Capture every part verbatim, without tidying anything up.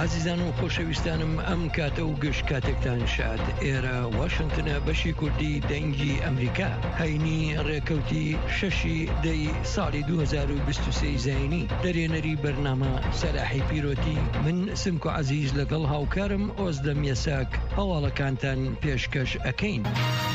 عزیزان و خۆشەویستانم ئەم کاتە و گشت کاتێکتان شاد ئێرە واشنگتنە بەشی کوردی دەنگی ئەمریکا هەینی ڕێکەوتی شەشی دەی ساڵی دوو هەزار و بیست و سێ زاینی دەرێنەری بەرنامە سەلاحی پیرۆتی من سمکو عزیز لەگەڵ هاوکارم ئۆزدەم یەساک هەواڵەکانتان پێشکەش ئەکەین.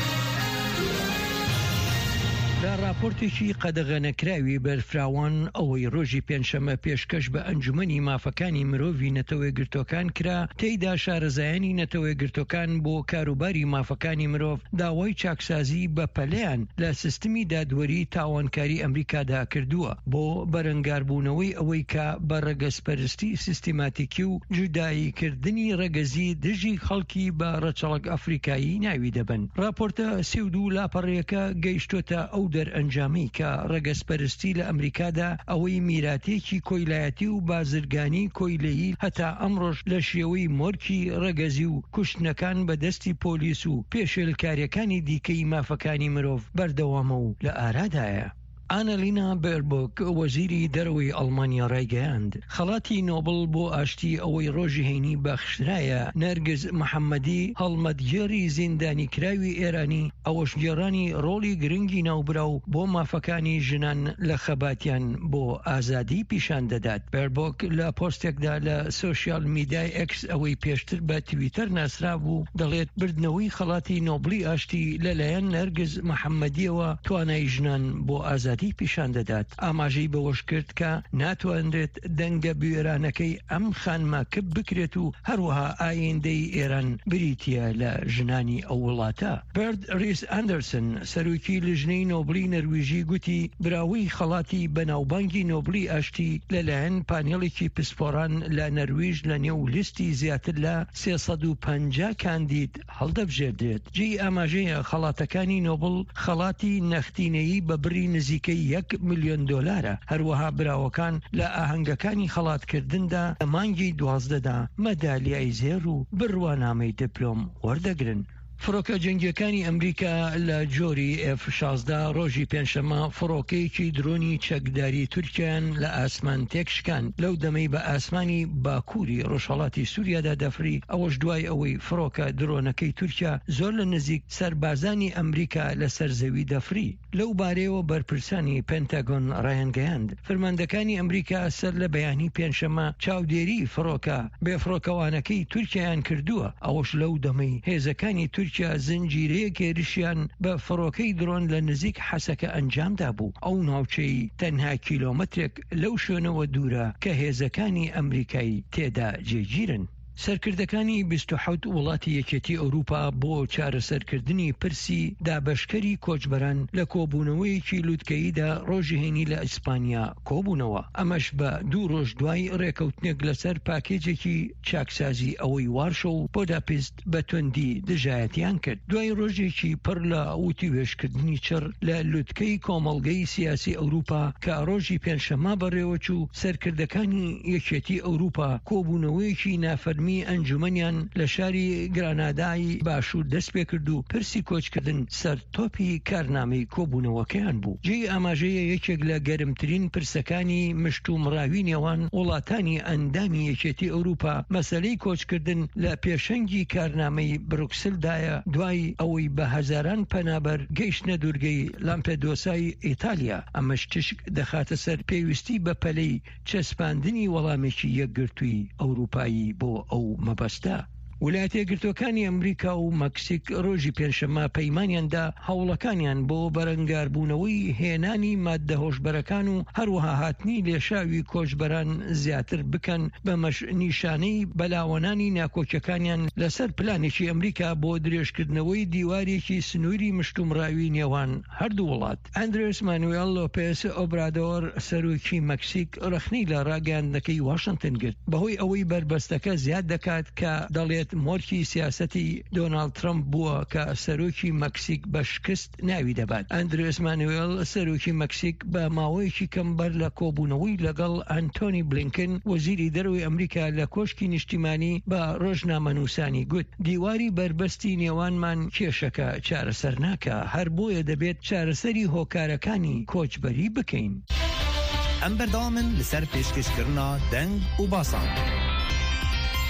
لە راپۆرتێکی قەدەغەنەکراوی بەرفراوان ئەوەی ڕۆژی پێنجشەممە پێشکەش بە ئەنجومەنی مافەکانی مرۆڤی نەتەوەی گرتوەکان کرا تێیدا شارەزایانی نەتەوەی گرتوەکان بۆ کاروباری مافەکانی مرۆڤ داوای چاکسازی بە پەلەیان لە سیستمی دادوەری تاوانکاری ئەمریکادا کردووە بۆ بەرەنگاربوونەوەی ئەوەی کە بە ڕەگەزپەرستی سیستیماتیکی و جوداییکردنی ڕەگەزی دژی خەڵکی بە ڕەچەڵک ئەفریقایی ناوی دەبن. راپۆرتە سێ و دوو لاپەڕەیەکە گەیشتۆتە ئەو دەرئەنجامی کە ڕەگەزپەرستی لە ئەمریکادا ئەوەی میراتێکی کۆیلایەتی و بازرگانی کۆیلەیی هەتا ئەمڕۆژ لە شێوەی مۆرکی ڕەگەزی و کوشتنەکان بەدەستی پۆلیس و پێشێلکاریەکانی دیکەی مافەکانی مرۆڤ بەردەوامە و لە ئارادایە. ئانەلینا بێربۆک وەزیری دەرەوەی ئەڵمانیا ڕایگەیاند خەڵاتی نۆبڵ بۆ ئاشتی ئەوەی ڕۆژی هەینی بەخشرایە نەرگز محەممەدی هەڵمەتگێڕی زیندانی کراوی ئێرانی ئەوەش گێڕانی ڕۆڵی گرنگی ناوبراو بۆ مافەکانی ژنان لە خەباتیان بۆ ئازادی پیشان دەدات. بێربۆک لە پۆستێکدا لە سۆشیال میدیای ئەکس ئەوەی پێشتر بە تویتەر ناسرا بوو دەڵێت بردنەوەی خەڵاتی نۆبڵی ئاشتی لەلایەن نەرگز محەممەدیەوە توانای ژنان بۆ ئازادی پیشان دەدات. ئاماژەی بەوەش کرد کە ناتوانرێت دەنگە بوێرانەکەی ئەم خانمە کب بکرێت و هەروەها ئایندەی ئێران بریتیە لە ژنانی ئەو وڵاتە. بەرد ریس ئەندەرسن سەرۆکی لیژنەی نۆبڵی نەرویژی گوتی براوی خەڵاتی بەناوبانگی نۆبڵی ئاشتی لەلایەن پانێڵێکی پسپۆران لە نەرویژ لە نێو لیستی زیاتر لە سێسەد و پەنجا کاندید هەڵدەبژێردرێت. جێی ئاماژەیە خەڵاتەکانی نۆبڵ خەڵاتی نەختینەیی بە بڕی نزیک یەک ملیۆن دۆلارە. هەروەها براوەکان لە ئاهەنگەکانی خەڵاتکردندا لە مانگی دوازدەدا مەدالیای زێر و بڕوانامەی دیپلۆم وەردەگرن. فڕۆکە جەنگیەکانی ئەمریکا لە جۆری ئێف شازدە ڕۆژی پێنجشەممە فڕۆکەیەکی درۆنی چەکداری تورکیان لە ئاسمان تێکشکان لەو دەمەی بە ئاسمانی باکووری ڕۆژهەڵاتی سووریادا دەفری ئەوەش دوای ئەوەی فڕۆکە درۆنەکەی تورکیا زۆر لە نزیک سەربازانی ئەمریکا لە سەرزەوی دەفری. لەو بارەیەوە بەرپرسانی پێنتاگۆن ڕایانگەیاند فەرماندەکانی ئەمریکا سەر لە بەیانی پێنجشەممە چاودێری فڕۆکە بێفڕۆکەوانەکەی تورکیایان کردووە. ئەوەش لەو دەمەی هێزەکانی تورکیا زنجیرەیە کێریشیان بە فڕۆکەی درۆن لە نزیک حەسەکە ئەنجامدا بوو. ئەو ناوچەی تەنها کیلۆمەترێک لەو شوێنەوە دوورە کە هێزەکانی ئەمریکایی تێدا جێگیرن. سەرکردەکانی بیست و حەوت وڵاتی یەکێتی ئەوروپا بۆ چارەسەرکردنی پرسی دابەشکەری کۆچبەران لە کۆبوونەوەیەکی لووتکەییدا ڕۆژی هەینی لە ئیسپانیا کۆبوونەوە. ئەمەش بە دوو ڕۆژ دوای ڕێکەوتنێک لەسەر پاکێجێکی چاکسازی ئەوەی وارشە و بۆداپست بە توندی دژایەتیان کرد. دوای ڕۆژێکی پڕ لە ئوتی وێشکردنی چڕ لە لووتکەی کۆمەڵگەی سیاسی ئەوروپا کە ڕۆژی پێنجشەممە بەڕێوەچوو سەرکردەکانی یەکێتی ئەوروپا کۆبوونەوەیەکی نافەرمی ئەنجومەنیان لە شاری گرانادای باشوور دەست پێ کرد و پرسی کۆچکردن سەر تۆپی کارنامەی کۆبوونەوەکەیان بوو. جێی ئاماژەیە یەکێک لە گەرمترین پرسەکانی مشت و مڕاوی نێوان وڵاتانی ئەندامی یەکێتی ئەوروپا مەسەلەی کۆچکردن لە پێشەنگی کارنامەی بروکسلدایە دوای ئەوەی بە هەزاران پەنابەر گەیشتنە دوورگەی لامپێدۆسای ئیتالیا. ئەمەش تشک دەخاتە سەر پێویستی بە پەلەی چەسپاندنی وەڵامێکی یەکگرتووی ئەوروپایی بۆ ئەو مەبەستە. ویلایەتە یەکگرتووەکانی ئەمریکا و مەکسیک ڕۆژی پێنجشەممە پەیمانیاندا هەوڵەکانیان بۆ بەرەنگاربوونەوەی هێنانی ماددە هۆشبەرەکان و هەروەها هاتنی لێشاوی کۆچبەران زیاتر بکەن بە نیشانەی بەلاوەنانی ناکۆکیەکانیان لەسەر پلانێکی ئەمریکا بۆ درێژکردنەوەی دیوارێکی سنووری مشتومڕاوی نێوان هەردوو وڵات. ئەندرێس مانوێل لۆپێس ئۆبرادۆر سەرۆکی مەکسیک ڕەخنەی لە ڕاگەیاندنەکەی واشنگتن گرت بەهۆی ئەوەی بربەستەکە زیاد دەکات کە دەڵێت مۆرکی سیاسەتی دۆناڵد ترامپ بووە کە سەرۆکی مەکسیک بە شکست ناوی دەبات. ئەندرێس مانوێل سەرۆکی مەکسیک بە ماوەیەکی کەمبەر لە کۆبوونەوەی لەگەڵ ئەنتۆنی بلینکن وەزیری دەرەوەی ئەمریکا لە کۆشکی نیشتیمانی بە ڕۆژنامەنووسانی گوت دیواری بربەستی نێوانمان کێشەکە چارەسەر ناکە هەر بۆیە دەبێت چارەسەری هۆکارەکانی کۆچبەری بکەین. ئەم بەردەوامن لەسەر پێشکەشکردنا دەنگ و باسان.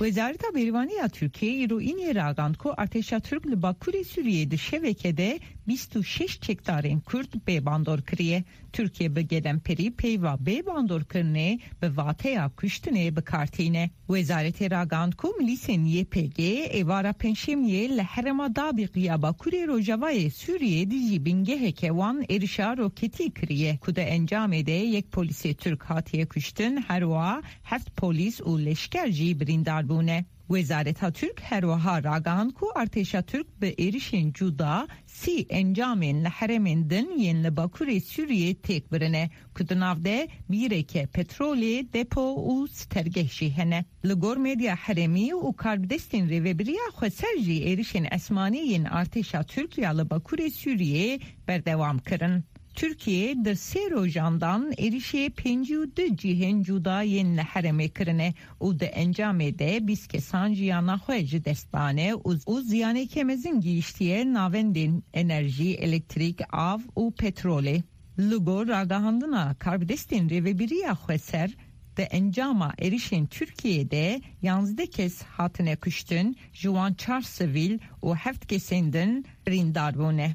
وزارت بریوانی ترکیه ایرو این راگاند کو ارتش ترک لباکوری سوریه ده شبکه بیست و شش چکدارین کرد به باندور کریه. ترکیه به گدن پری پیوا به باندور کرنه به واقعا کشتنه به کارتینه. وزارت راگاند کو ملیسین یه پیگه ایوارا پنشمیه لحرما دابقیا باکوری روجاوای سوریه دیجی بینگه که وان ارشا روکتی کریه. کده انجام ده یک پلیس ترک هاتیه کشتن هروا هفت پلیس و لشکرجی بریندار بونه. وزارت ترک هر وها راگاند کو ارتش ترک به ایرشین جودا سی انجامین لحرمین دن ین لباکوری سوریه تک برنه کدنافده بیره که پترولی دپو و سترگهشی هنه. لگور میدیا حرمی و کاربدستین ریوبریا خوصرجی ایرشین اسمانی ین ارتش ترک یا لباکوری سوریه بردوام کرن. Türkiye de serojandan erişe pencu de cihen juda yen hareme kirne u de encame de biske sanciyana hoje destane uz uz yani kemezin giyiştiye navendin enerji elektrik av u petrole lugo ragahandına karbidestin revebiriya hoser de encama erişen Türkiye'de yalnızda kez hatine kuştun Juan Charseville u heft kesendin rindarbune.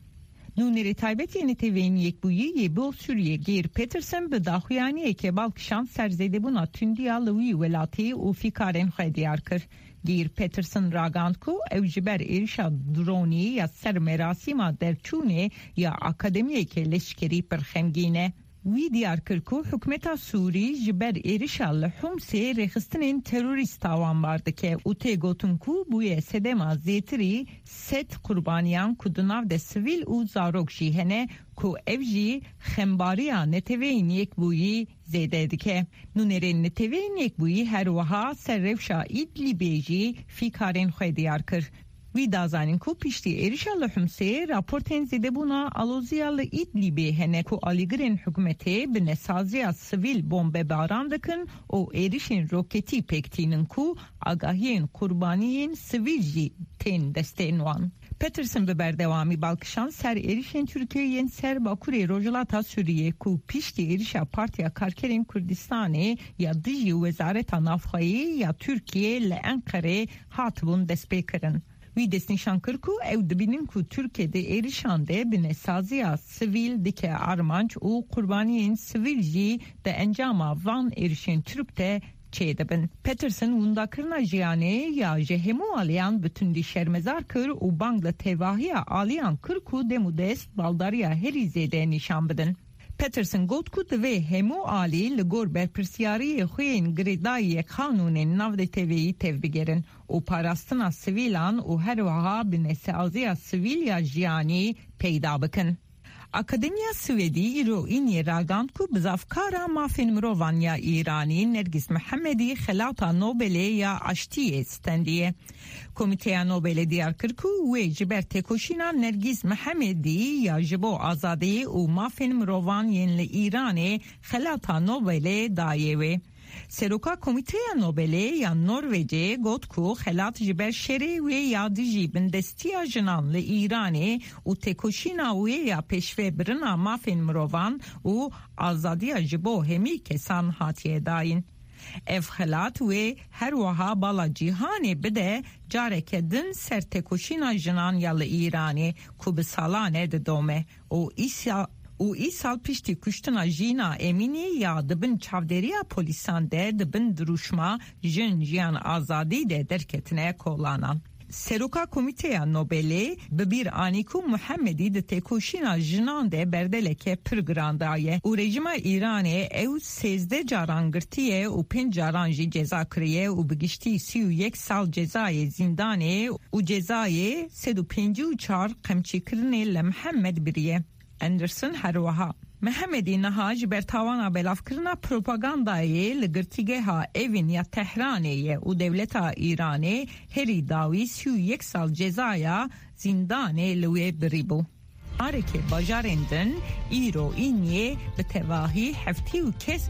نونری تایبتی نتوین یک بویی یه بول سوریه گیر پترسن به داخویانی که بالکشان سرزیده بونا تندیا لوی ولاتی و فیکارن خیدیار کر. گیر پترسن راگاند کو او جبر ایرشا درونی یا سر مراسیما در چونه یا اکادمیه که لشکری پر خمگینه. وی دیار کر کو حکمتا سوری جبر ایرشا لحومسی رخستنین تروریست آوان بارده که او تیگوتن کو بوی سدما زیتری ست قربانیان کدناو ده سویل او زاروک جیهنه کو اوجی خمباریا نتوین یک بویی زیده دکه. نونرین نتوین یک بویی هر وها سر رفشا ایدلی بیجی فی کارین خوی دیار کر. وی دازانین کو پیشتی ایرشا لحومسی راپورتین زیده بونا آلوزیال ایدلیبی هنه کو آلیگرین حکومتی به نسازیا سویل بومبه باران دکن او ایرشین روکتی پکتینن کو آگاهین قربانیین سویل جی تین دستین وان. پترسن به بردوامی بالکشان سر ایرشین ترکیه سر باکوری روجلاتا سوریه کو پیشتی ایرشا پارتیا کارکرین کردستانی یا دیجی وزارت نافخایی یا ترکیه لانقره هاتبون دست بکرن. وی دستنشان کرکو او دبینیم که ترکیه ایرشانده به نسازیا سویل دکه آرمانچ و قربانیین سویل جی ده انجام وان ایرشین ترکته چه دبن. پترسن ونداکرنا جیانه یا جهمو آلیان بتون دی شرمزار کر و بانگل تواهی آلیان کرکو دمو دست بالداریا هری زیده نشان بدن. پترسن گوت کو دوی همو آلی لگور برپرسیاری خوین گریدای قانون نو تیوی تیو بگیرن و پاراستنا سویلان و هر وها بنسازی سویلیا جیانی پیدا بکن. اکادمیا سویدی ایرو اینی راگاند کو بزافکارا مافین مروان یا ایرانی نرگس محمدی خلاطا نوبله یا عشتی استندیه. کمیته نوبل دیار کرکو و جبر تکوشینا نرگس محمدی یا جبو آزادی و مافین مروان ین ایرانی خلاطا نوبله دایوه. سروکا کمیته نوبله یا نروژ گوت کو خلات جبر شری و یا دیجی بندستیا جنان ل ایرانی و تکوشینا و یا پیشوه برنا مافین مروان و آزادی جبو همی کسان هاتیه داین. اف خلات و هر وها بالا جیهانی بده جاره که دن سر تکوشینا جنان یا ل ایرانی کو بسالانه دومه و ایسا او ای سال پیشتی کشتنا جینا امینی یا دبن چاودریا پولیسان ده دبن دروشما جن جیان آزادی ده درکتنه کولانان. سروکا کمیته نوبلی ببیر آنیکو محمدی ده تکوشینا جنان ده بردلکه پرگراندایه و رژیم ایرانی او سیزده جاران گرتیه و پنج جاران جی جزا کریه و بگشتی سی و یک سال جزای زندانه و جزای سد و پنج و چار قمچی کرنه لمحمد بریه. اندرسن هروها محمدی نهاج بر تاوانا بلاف کرنا پروپاگاندای لگرتیگه ها اوین یا تهرانیه و دولتا ایرانی هری داوی سی و یک سال جزایا زندانه لوی بریبو. آره که باجارندن ایرو اینیه به تواهی هفتی و کس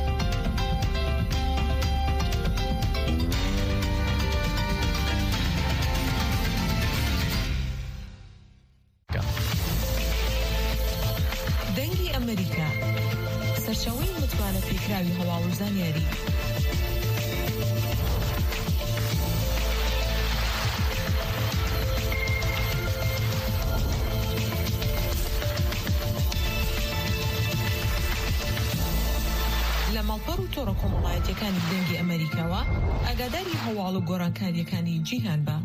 دەنگی ئەمریکا سەرچاوەی متمانە پێکراوی هەواڵ و زانیاری وڵاتەکانی دەنگی ئەمریکاوە ئاگاداری هەواڵ و گۆڕانکاریەکانی جیهان بە.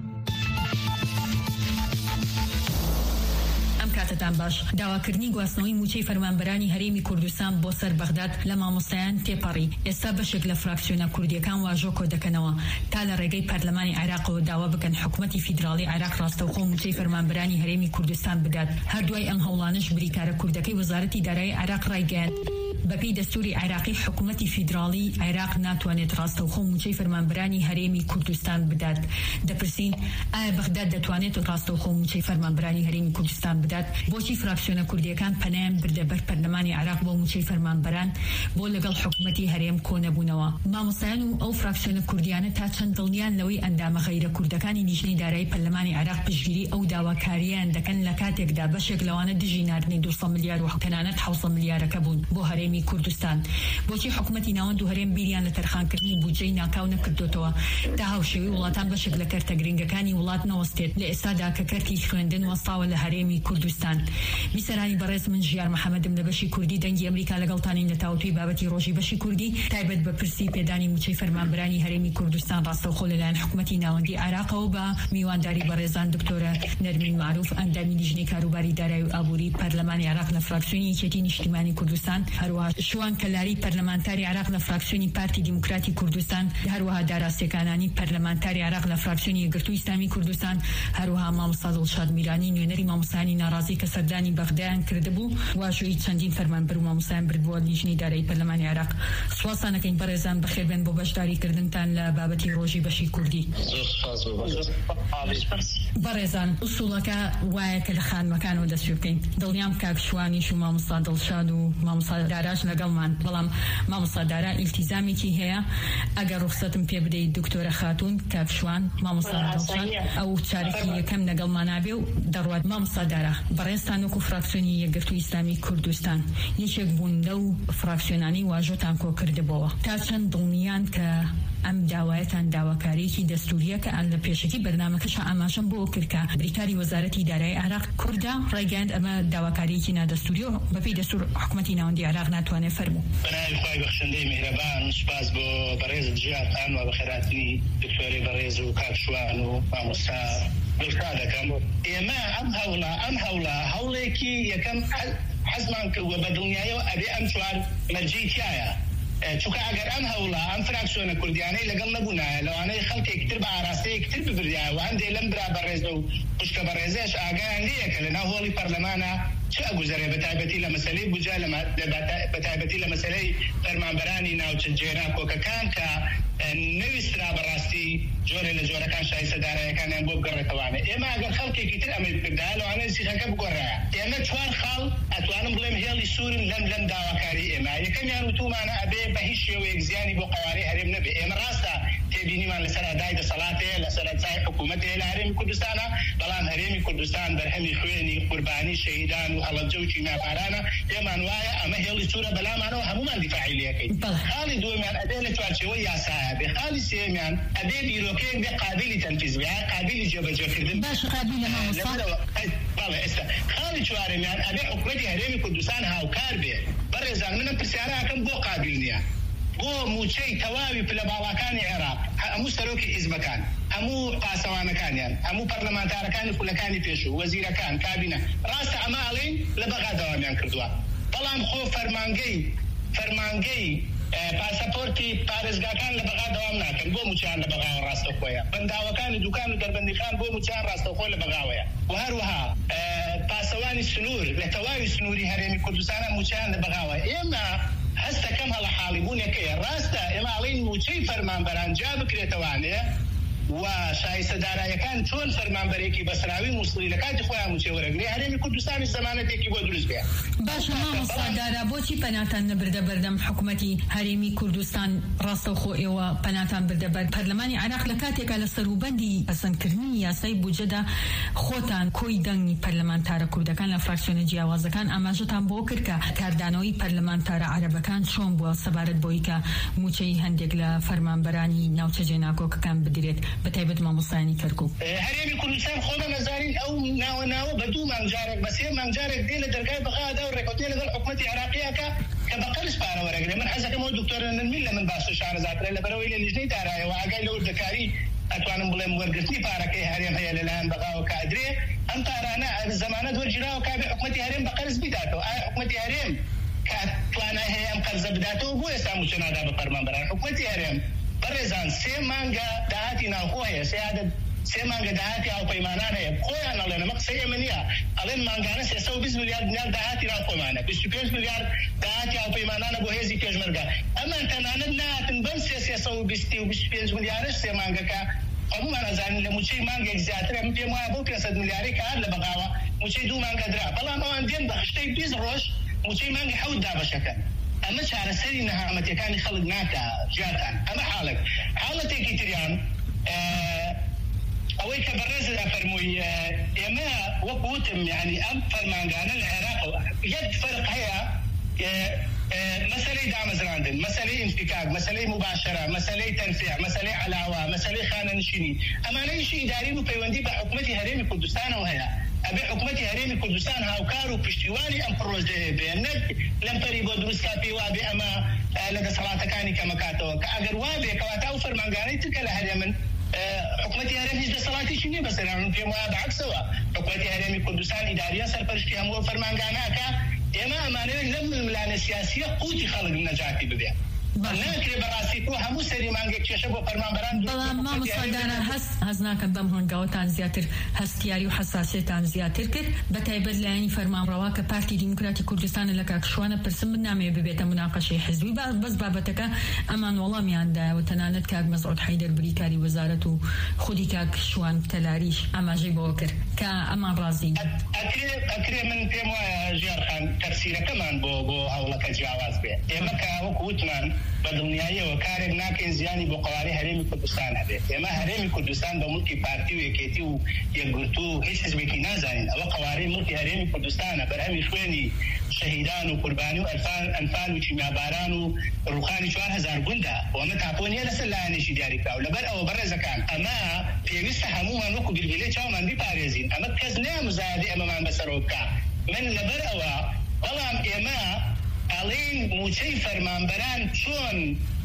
کاتتان باش. داواکردنی گواستنەوەی موچەی فەرمانبەرانی هەرێمی کوردستان بۆ سەر بەغداد لە مامۆستایان تێپەڕی. ئێستا بەشێک لە فراکسیۆنە کوردیەکان واژۆ کۆ دەکەنەوە تا لە ڕێگەی پەرلەمانی عێراقەوە داوا بکەن حکوومەتی فیدراڵی عێراق ڕاستەوخۆ موچەی فەرمانبەرانی هەرێمی کوردستان بدات. هەردوای ئەم هەوڵانش بریکارە کوردەکەی وەزارەتی دارایی عێراق ڕایگەیاند بەپێی دەستوری عێراقی حکوومەتی فیدراڵی عێراق ناتوانێت ڕاستەوخۆ موچەی فەرمانبەرانی هەرێمی کوردستان بدات. دەپرسین ئایا بەغداد دەتوانێت ڕاستەوخۆ موچەی فەرمانبەرانی هەرێمی کوردستان بدات؟ بۆچی فراکسیۆنە کوردیەکان پەنایان بردە بەر پەرلەمانی عێراق بۆ موچەی فەرمانبەران بۆ لەگەڵ حکوومەتی هەرێم کۆنەبوونەوە؟ مامۆستایان و ئەو فراکسیۆنە کوردیانە تا چەند دڵنیان لەوەی ئەندامە غەیرە کوردەکانی لیژنەی دارایی پەرلەمانی عێراق پشتگیری ئەو داواکاریان دەکەن لە کاتێکدا بەشێک لەوانە دژی ناردنی دووسە ملیار و تەنانەت حەوت ملیارەکە بوون بۆ هەرێمی کوردستان. بۆچی حکوومەتی ناوەند و هەرێم بیریان لە تەرخانکردنی بودجەی ناکاو نەکردوتەوە تا هاوشێوی وڵاتان بەشێک لە کەرتە گرنگەکانی وڵات نەوەستێت لە ئێستادا کە کەرتی خوێندن وەستاوە لە هەرێمی کوردستان؟ بیسەرانی بەڕێز من ژیار محەممەدم لە بەشی کوردی دەنگی ئەمریکا لەگەڵتانی نەتاوتوی بابەتی ڕۆژی بەشی کوردی تایبەت بە پرسی پێدانی موچەی فەرمانبەرانی هەرێمی کوردستان ڕاستەوخۆ لەلایەن حکوومەتی ناوەندی عێراقەوە بە میوانداری بەڕێزان دکتۆرە نەرمین معروف ئەندامی لیژنەی کاروباری دارایی و ئابووری پەرلەمانی عێراق لە فراکسیۆنی یەکێتی نیشتیمانی کوردستان، هەروەها شوان کەلاری پەرلەمانتاری عێراق لە فراکسیۆنی پارتی دیموکراتی کوردستان، هەروەها داراستێکانانی پەرلەمانتاری عێراق لە فراکسیۆنی یەکگرتووی ئیسلامی کوردستان، هەروەها مامۆستا دڵشاد میرانی نوێنەری مامۆستانی ناڕازی کە سەردانی بەغدایان کردبوو واژۆی چەندین فەرمانبەر و مامۆستایان بردبووە لیژنەی دارایی پەرلەمانی عێراق. سواسانەکەین بەڕێزان بەخێر بن بۆ بەشداریکردنتان لە بابەتی ڕۆژی بەشی کوردی. بەڕێزان ئوسوڵەکە وایە کە لە خانمەکانەوە دەست پێ بکەین. دڵنیام کاک شوانیش و مامۆستا دڵشاد و مامۆستا داراش لەگەڵمان، بەڵام مامۆستا دارا ئیلتیزامێکی هەیە ئەگەر ڕوخسەتم پێ بدەیت دکتۆرە خاتون، کاک شوان، مامۆستا دڵشاد ئەو چارەکی یەکەم لەگەڵمان نابێ و دەڕوات. مامۆستا دارا بەڕێزتان وەکو فراکسیۆنی یەکگرتووی ئیسلامی کوردستان یەکێک بوون لەو فراکسیۆنانی واژۆتان کۆ کردبەوە، تا چەند دڵنیان کە ئەم داوایەتان داواکاریەکی دەستوریە کە ئەن لە پێشەکی بەرنامەکەش ئاماژەم بۆ کرد کە بریکاری وەزارەتی دارایی عێراق کووردا ڕایگەیاند ئەمە داواکاریەکی نادەستوریە و بەپێی دەستور حکوومەتی ناوەندی عێراق ناتوانێت فەرموو. بەناوی خوای بەخشندەی میهرەبان، سوپاس بۆ بەڕێزت ژیارتان و بەخێراتنی دکتۆری بەڕێز و کاک شوان و مامۆستا دڵشا دەکەم. ئێمە ئەم هەوڵە ئەم هەوڵە هەوڵێکی یەکەم حەزمان کردووە بە دڵنیایەوە ئەبێ ئەم چوار مەرجەی تایە، چونکە ئەگەر ئەم هەوڵە ئەم فراکسیۆنە کوردیانەی لەگەڵ نەبوونایە لەوانەیە خەڵکێکتر بە ئاراستەیەکتر ببردایە و هەندێک لەم برا بەڕێزە و خوشکە بەڕێزەش ئاگایان لێیە کە لەناو هۆڵی پەرلەمانە چ ئەگوزەرێ بەتایبەتی لە مەسەلەی بودجە، بەتایبەتی لە مەسەلەی فەرمانبەرانی ناوچەجێرا کۆکەکان کە نەویسترا بەڕاستی جۆرە لە جۆرەکان شایستە دارایەکانیان بۆ بگەڕێتەوانە. ئێمە ئەگەر خەڵکێکی تر ئەمەی بکردایە لەوانەیە سیخەکە بگۆڕایە. ئێمە چوار خاڵ ئەتوانم بڵێم هێڵی سوورن لەم لەم داواکاری ئێمە. یەکەمیان وتومانە ئەبێ بە هیچ شێوەیەک زیانی بۆ قەوارەی هەرێم نەبێ. ئێمە ڕاستە تێبینیمان لەسەر ئەدای دەسەڵاتەیە لەسەر ئەجای حکوومەتەیە لە هەرێمی کوردستانە، بەڵام هەرێمی کوردستان بەرهەمی خوێنی قوربانی شەهیدان و هەڵەبجە و کیمیاپارانە پێمان وایە ئەمە هێڵی سوورە بەلامانەوە هەمومان دیفاعی لەکەین. خاڵی دووەمیان ئەبێ لە چوارچێوەی یاسایە بێ. خاڵی سێمیان ئەبێ بیرۆکەیەک بێ قابلی تەنفیز بێ، قابلی جێبەجێکردن. باش قابلی مامۆستا. بەڵێ ئێستا خاڵی چوارەمیان ئەبێ حکوومەتی هەرێمی کوردستان هاوکار بێ. بەڕێزان منە پرسیارە ئەکەم بۆ قابل نییە؟ بۆ موچەی تەواوی پلە باڵاکانی عێراق، هەموو سەرۆکی حیزبەکان، هەموو پاسەوانەکانیان، هەموو پەرلەمانتارەکانی خولەکانی پێشوو، وەزیرەکان، کابینە، ڕاستە ئەمە ئەڵێن لە بەغا دەوامیان کردووە. بەڵام خۆ فەرمانگەی فەرمانگەی پاسەپۆرتی پارێزگاکان لە بەغا دەوام ناکەن، بۆ موچیان لە بەغاوە ڕاستەوخۆیە. بەنداوەکانی دوکان و دەربەندیخان بۆ موچیان ڕاستەوخۆ لە بەغاوەیە. و هەروەها پاسەوانی سنوور لە تەواوی سنووری هەرێمی کوردستانە موچیان لە بەغاوە. ئێمە هەستەکەم هەڵە حاڵی بوونەکەیە. ڕاستە ئێمە ئەڵێن موچەی فەرمانبەران جا بکرێتەوانەیە و شایستە دارایەکان چۆن فەرمانبەرێکی بەسراوی مووسڵی لە کاتی خۆیان موچێ وەرەگرێ هەرێمی کوردستانی زەمانەتێکی بۆ دروست بێ. باشە مامۆستا دارا بۆچی پەناتان نەبردە بەردەم حکوومەتی هەرێمی کوردستان ڕاستەوخۆ ئێوە پەناتان بردە بەر پەرلەمانی عێراق لە کاتێکا لە سەروبەندی پەسەندکردنی یاسای بودجەدا خۆتان کۆی دەنگی پەرلەمانتارە کوردەکان لە فراکسیۆنە جیاوازەکان ئاماژەتان بۆ کرد کە کاردانەوەی پەرلەمانتارە عەرەبەکان چۆن بووە سەبارەت بۆی کە موچەی هەندێک لە فەرمانبەرانی ناوچەجێ ناکۆکەکان بدرێت بەتایبەت مامۆستایانی کەرکووک. هەرێمی کوردستان خۆمە نەزانین ئەو ناوە ناوە بە دوو مانگجارێک بە سێ مانگجارێک دێ لە دەرگای بەغادا و ڕێکوتێ لەگەڵ حکوومەتی عێراقیەکە کە بە قەرز پارە وەرەگرێ. من حەزەکەم ئەو دکتۆرە نەرمین لە من باشتر شارەزاترە لەبەرەوەی لە لیژنەی دارایەوە ئاگای لە وردەکاری ئەتوانم بڵێم وەرگرتنی پارەکەی هەرێم هەیە لەلایەن بەغاوە کادرێ ئەم پارانە زەمانەت وەرگیراوە کابێ حکومەتی هەرێم بە قەرز بیداتەوە. ئایا حکومەتی هەرێم کە توانای هەیە ئەم قەرزە بداتەوە بۆ ئێستا موچە نادا بە فەرمانبەران؟ حکومەتی هەرێم بەڕێزان سێ مانگە داهاتی ناوخۆ هەیە، سێ عادەت سێ مانگە داهاتی هاوپەیمانان هەیە. خۆیان ئەڵێن ئەمە قسەی ئێمە نییە، ئەڵێن مانگانە سێسە و بیست میلیارد دینار داهاتی ناوخۆمانە، بیست و پێنج میلیارد داهاتی هاوپەیمانانە بۆ هێزی پێشمەرگە. ئەمان تەنانەت نهاتن بەم سێ سێسە و بیست و بیست و پێنج میلیارش سێ مانگەکە هەمومان ئەزانین لە موچەی مانگێک زیاترە. من پێم وایە بۆ پێنج میلیاری کە هەر لە بەغاوە موچەی دوو مانگە درا، بەڵام ئەوان دێن بە خشتەی بیست ڕۆژ موچەی مانگی حەوت دابەشەکەن. ئەمە چارەسەری نەهامەتیەکانی خەڵک ناکە ژیاتان. ئەمە حاڵێک. حاڵەتێکی تریان ئەوەی کە بەڕێزت ئەفەرمووی ئێمە وەکو وتم یعنی ئەم فەرمانگانە لە عێراق یەک فەرق هەیە، مەسەلەی دامەزراندن، مەسەلەی ئینفیکاک، مەسەلەی مباشرە، مەسەلەی تەرفیع، مەسەلەی عەلاوە، مەسەلەی خانەنشینی. ئەمانەیشی ئیداری و پەیوەندی بە حکومەتی هەرێمی کوردستانەوە هەیە. ئەبێ حکومەتی هەرێمی کوردستان هاوکار و پشتیوانی ئەم پرۆژەیە بێ، نەک لەم پەری بۆ دروستکا پێی وابێ ئەمە لە دەسەڵاتەکانی کەمەکاتەوە، کە ئەگەر وابێ کەواتە ئەو فەرمانگانەی تکە لە هەرێمن حکومەتی هەرێم هیچ دەسەڵاتێکی نییە بەسەران. پێم وایە بەعەکسەوە حکومەتی هەرێمی کوردستان ئیداریە سەرپەرشتی هەموو فەرمانگانەکە. ئێمە ئەمانەوێت لەم ململانە سیاسیە قوتی خەڵک نەجاتی ببێ. ناکرێ بەڕاستی تۆ هەموو سەری مانگێک کێشە بۆ فەرمانبەران. بەڵام مامۆستادارە هەست هەز ناکەم بەم هەنگاوتان زیاتر هەستیاری و حەساسیەتان زیاتر کرد، بەتایبەت لایەنی فەرمانڕەوا کە پارتی دیموکراتی کوردستانە لە کاکشوانە پرسم من نامەیە ببێتە مناقەشەی حزبی بەس بابەتەکە ئەمان وەڵامیاندایەوە. تەنانەت کاک مەزعود حەیدەر بریکاری وەزارەت و خودی کاکشوان تەلاریش ئاماژەی بەوە کرد کە ئەمان ڕازی ئەکرێ. من پێم وایە ژیارخان تەفسیرەکەمان بۆ بۆ هەوڵەکە جیاواز بێ. ئێمە کە وەکو وتمان بەدڵنیاییەوە کارێک ناکەین زیانی بۆ قەواری هەرێمی کوردستان هەبێت. ئێمە هەرێمی کوردستان بە ملکی پارتی و یەکێتی و یەکگرتو و هیچ حزبێکی نازانین. ئەوە قەواری ملکی هەرێمی کوردستانە، بەرهەمی خوێنی شەهیدان و قوربانی و ئەنفال و چیماباران و ڕوخانی چوار هەزار گوندە. ئەمە تاپۆ نییە لەسەر لایەنێکی دیاریکراوە. لەبەر ئەوە بەڕێزەکان ئەمە پێویستە هەمومان وەکو بیربێلێ چاومان بیپارێزین. ئەمە کەس نەیە مزایدەی ئەمەمان بەسەرەوە بکە. من لەبەر ئەوە بەڵام ئێمە ئەڵین موچەی فەرمانبەران چۆن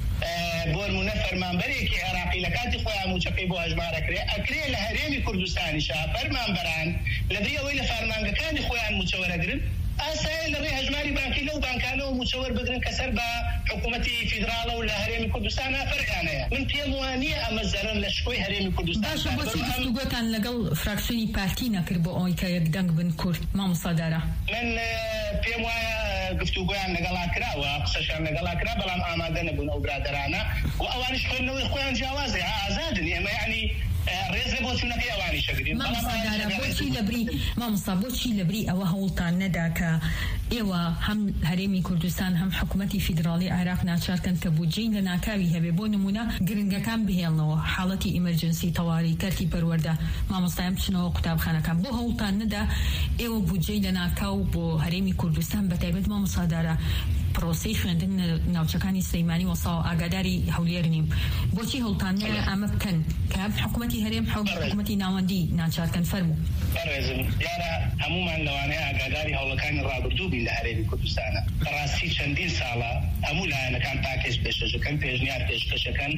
بۆ نمونە فەرمانبەرێکی عێراقی لە کاتی خۆیان موچەکەی بۆ هەژمارەکرێ ئەکرێ لە هەرێمی کوردستانیشا فەرمانبەران لەبەری ئەوەی لە فەرمانگەکانی خۆیان موچە وەرەگرن ئاسایە لە ڕێی هەژماری بانکی لەو بانکانەوە موچە وەربگرن کە سەر بە حکوومەتی فیدراڵە و لە هەرێمی کوردستانە فەرقیان هەیە. من پێم وانییە ئەمە زەرن لە شکۆی هەرێمی کوردستان. باشە بۆچی گفتوگۆتان لەگەڵ فراکسیۆنی پارتی نەکرد بۆ ئەوەی کە یەکدەنگ بن کورد مامۆستادارە؟ من پێم وایە گفتوگۆیان لەگەڵا کراوە، قسەشیان لەگەڵا کرا، بەڵام ئامادە نەبوون ئەو برادەرانە و ئەوانیش خوێندنەوەی خۆیان جیاوازێ ئازادن. ئێمە یعنی ڕێزە بۆ چوونەکەی ئەوانی شەگرین. مامۆستادارە بۆچی لەبری مامۆستا بۆچی لەبری ئەوە هەوڵتان نەدا کە ئێوە هەم هەرێمی کوردستان هەم حکوومەتی فیدراڵی عێراق ناچارکەن کە بودجەی لە ناکاوی هەبێ بۆ نمونە گرنگەکان بهێڵنەوە حاڵەتی ئیمەرجنسی تەواوی کەرتی پەروەردە مامۆستایان بچنەوە قوتابخانەکان بۆ هەوڵتان نەدا ئێوە بودجەی لە ناکاو بۆ هەرێمی کوردستان بەتایبەت مامۆستادارە پرۆسەی خوێندن ناوچەکانی سلەیمانی وەساو ئاگاداری هەولێر نیم بۆچی هەوڵتان نەیە ئەمە بکەن کە حکوومەتی هەرێم حکوومەتی ناوەندی ناچارکەن فەرموو؟ بەڕێزم دیارە هەمومان لەوانەیە ئاگاداری هەوڵەکانی ڕابردوو بین لە هەرێمی کوردستانە. بەڕاستی چەندین ساڵە هەموو لایەنەکان پاکێج پێشکەشەکەن، پێشنیار پێشکەشەکەن،